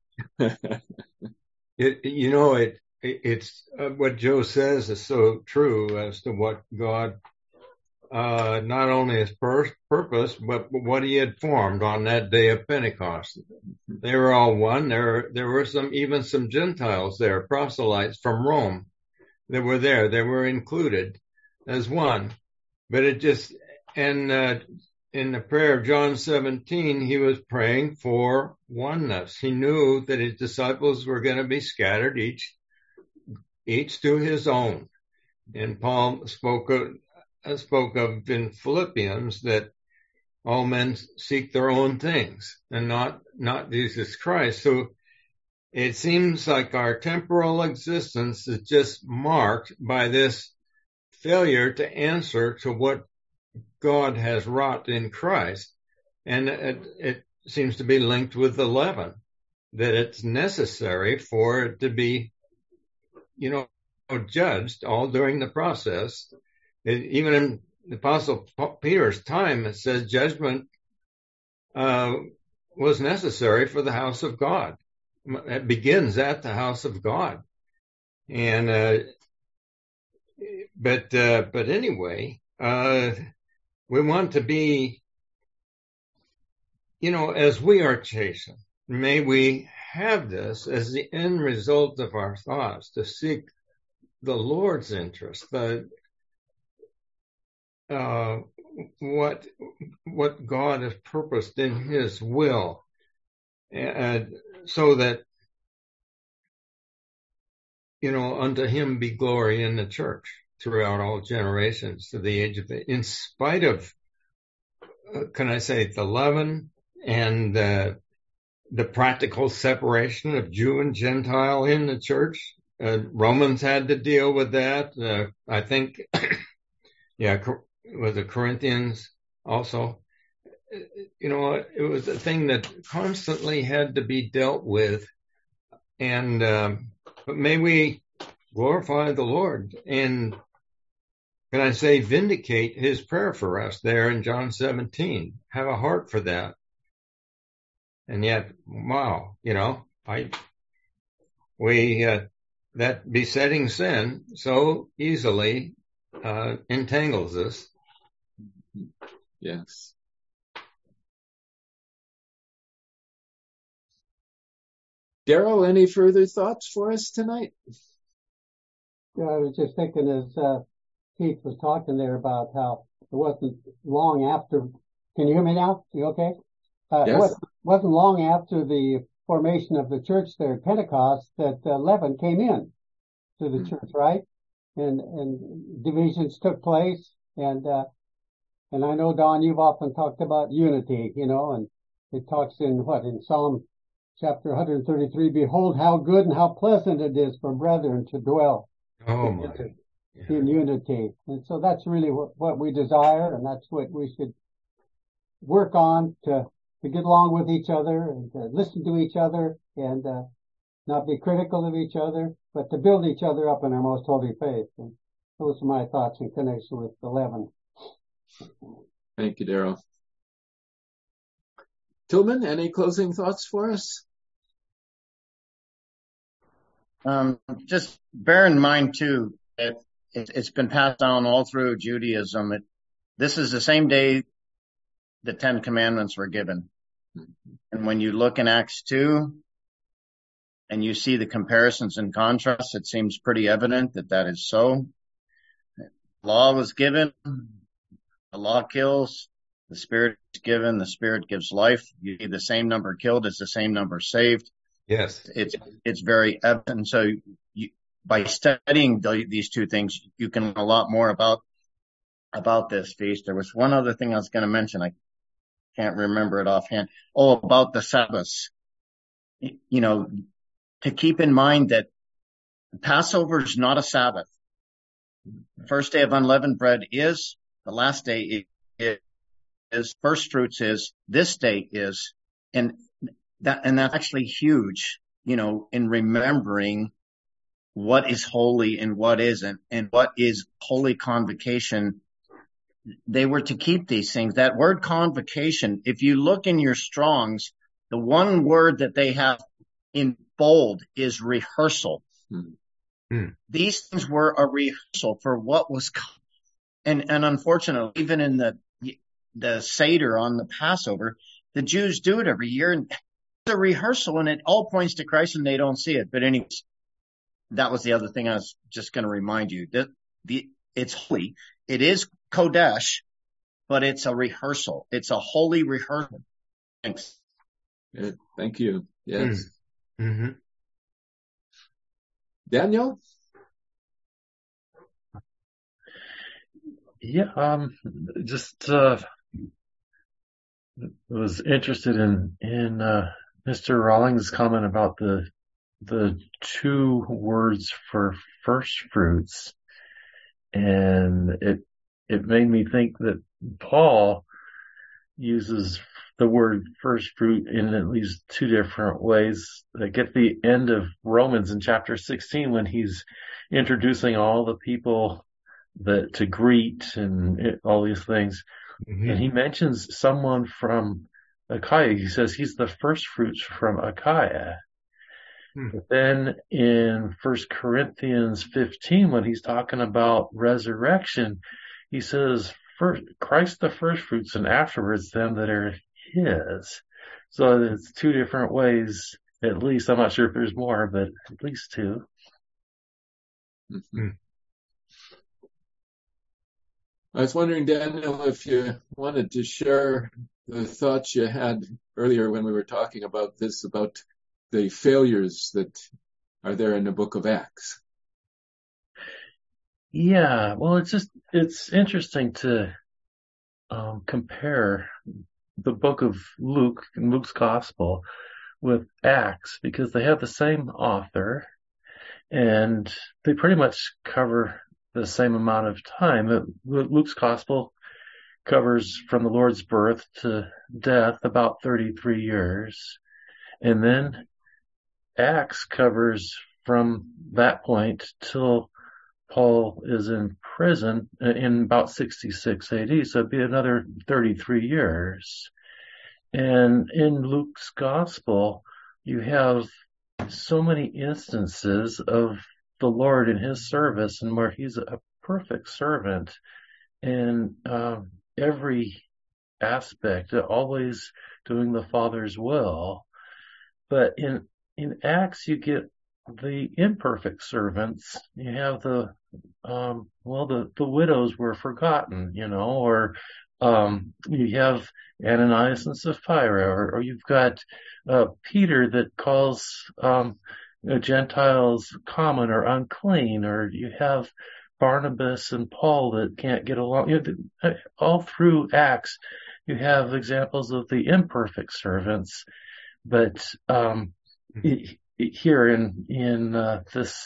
It's what Joe says is so true as to what God, not only his purpose, but what he had formed on that day of Pentecost. They were all one. There were even some Gentiles there, proselytes from Rome, that were there. They were included as one. But in the prayer of John 17, he was praying for oneness. He knew that his disciples were going to be scattered, each to his own. And Paul spoke of in Philippians that all men seek their own things and not Jesus Christ. So it seems like our temporal existence is just marked by this failure to answer to what God has wrought in Christ. And it seems to be linked with the leaven, that it's necessary for it to be, judged all during the process. Even in the Apostle Peter's time, it says judgment was necessary for the house of God. It begins at the house of God. And but anyway, we want to be, as we are chastened, may we have this as the end result of our thoughts, to seek the Lord's interest, what God has purposed in his will, and so that, unto him be glory in the church throughout all generations to the age of in spite of, can I say, the leaven and the practical separation of Jew and Gentile in the church. Romans had to deal with that. I think, with the Corinthians also. It was a thing that constantly had to be dealt with. And, but may we glorify the Lord and, can I say, vindicate his prayer for us there in John 17. Have a heart for that. And yet, wow, that besetting sin so easily entangles us. Yes. Daryl, any further thoughts for us tonight? Yeah, I was just thinking as Keith was talking there about how it wasn't long after. Can you hear me now? You okay? Yes. It wasn't long after the formation of the church there at Pentecost that leaven came in to the church, right? And divisions took place, and I know, Don, you've often talked about unity, and it talks in Psalm chapter 133, behold how good and how pleasant it is for brethren to dwell in unity. And so that's really what we desire, and that's what we should work on to get along with each other and to listen to each other and not be critical of each other, but to build each other up in our most holy faith. And those are my thoughts in connection with the leaven. Thank you, Daryl. Tillman, any closing thoughts for us? Just bear in mind too, it's been passed down all through Judaism. This is the same day the 10 Commandments were given. And when you look in Acts 2 and you see the comparisons and contrasts, it seems pretty evident that is so. The law was given, the law kills, the Spirit is given, the Spirit gives life. You see the same number killed is the same number saved. Yes. It's very evident. So by studying these two things, you can learn a lot more about this feast. There was one other thing I was going to mention. I can't remember it offhand. About the Sabbaths. To keep in mind that Passover is not a Sabbath. The first day of unleavened bread is, the last day is, first fruits is, this day is, and that's actually huge, in remembering what is holy and what isn't, and what is holy convocation. They were to keep these things. That word convocation, if you look in your Strongs, the one word that they have in bold is rehearsal. Mm-hmm. These things were a rehearsal for what was coming. And unfortunately, even in the Seder on the Passover, the Jews do it every year, and it's a rehearsal, and it all points to Christ, and they don't see it. But anyways, that was the other thing I was just going to remind you. That it's holy. It is Kodesh, but it's a rehearsal. It's a holy rehearsal. Thanks. Good. Thank you. Yes. Mm-hmm. Daniel? Yeah, just was interested in Mr. Rawlings' comment about the two words for first fruits, and it made me think that Paul uses the word first fruit in at least two different ways. Like at the end of Romans in chapter 16, when he's introducing all the people to greet and all these things. Mm-hmm. And he mentions someone from Achaia. He says he's the first fruits from Achaia. But then in 1 Corinthians 15, when he's talking about resurrection, he says, first, Christ the first fruits, and afterwards them that are his. So it's two different ways, at least. I'm not sure if there's more, but at least two. Mm-hmm. I was wondering, Daniel, if you wanted to share the thoughts you had earlier when we were talking about this, about the failures that are there in the book of Acts. Yeah, well, it's interesting to compare the book of Luke and Luke's gospel with Acts because they have the same author and they pretty much cover the same amount of time. Luke's gospel covers from the Lord's birth to death about 33 years. And then Acts covers from that point till Paul is in prison in about 66 AD. So it'd be another 33 years. And in Luke's gospel, you have so many instances of the Lord in his service and where he's a perfect servant in every aspect, always doing the Father's will. But in Acts, you get the imperfect servants. You have the widows were forgotten, or you have Ananias and Sapphira, or you've got Peter that calls Gentiles common or unclean, or you have Barnabas and Paul that can't get along. All through Acts, you have examples of the imperfect servants, but here in this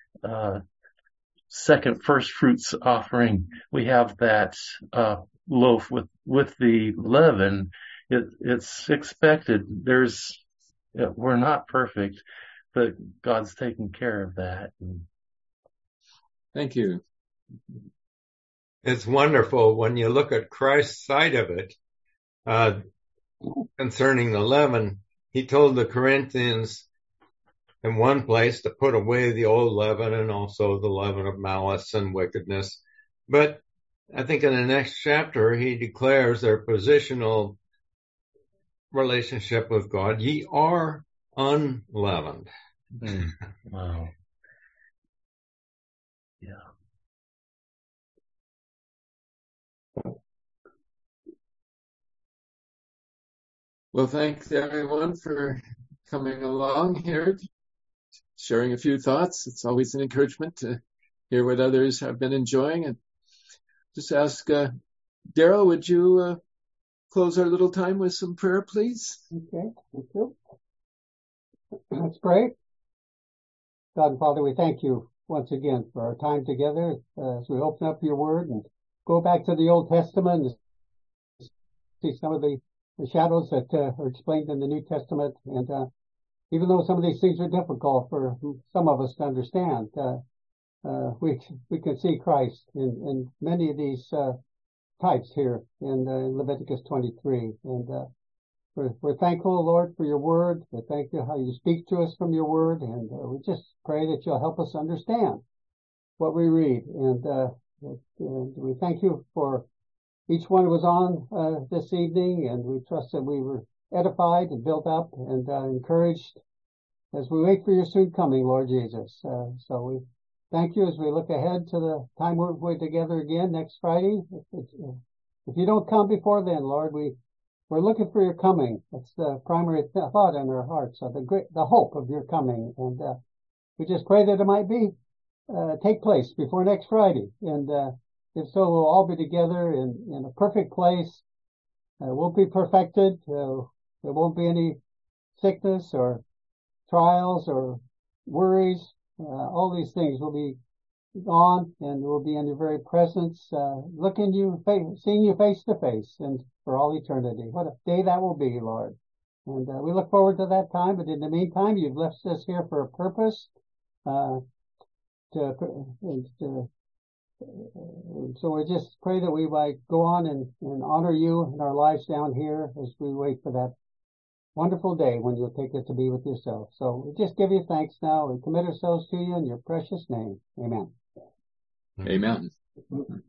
second first fruits offering, we have that loaf with the leaven. It's expected. We're not perfect, but God's taking care of that. Thank you. It's wonderful when you look at Christ's side of it concerning the leaven. He told the Corinthians in one place to put away the old leaven and also the leaven of malice and wickedness. But I think in the next chapter, he declares their positional relationship with God. Ye are unleavened. Wow. Yeah. Well, thanks everyone for coming along here, sharing a few thoughts. It's always an encouragement to hear what others have been enjoying. And just ask Daryl, would you close our little time with some prayer, please? Okay, thank you. Let's pray. God and Father, we thank you once again for our time together as we open up your word and go back to the Old Testament and see some of the shadows that are explained in the New Testament. And even though some of these things are difficult for some of us to understand, we can see Christ in many of these types here in Leviticus 23. And we're thankful, Lord, for your word. We thank you how you speak to us from your word. And we just pray that you'll help us understand what we read. And we thank you for each one who was on this evening. And we trust that we were edified and built up and encouraged as we wait for your soon coming, Lord Jesus. So we thank you as we look ahead to the time we're together again next Friday. If you don't come before then, Lord, we're looking for your coming. It's the primary thought in our hearts, the hope of your coming. And we just pray that it might take place before next Friday. And if so, we'll all be together in a perfect place. We'll be perfected. There won't be any sickness or trials or worries. All these things will be gone, and we'll be in your very presence, seeing you face to face, and for all eternity. What a day that will be, Lord. And we look forward to that time. But in the meantime, you've left us here for a purpose. So we just pray that we might go on and honor you in our lives down here as we wait for that wonderful day when you'll take us to be with yourself. So we just give you thanks now and commit ourselves to you in your precious name. Amen. Amen.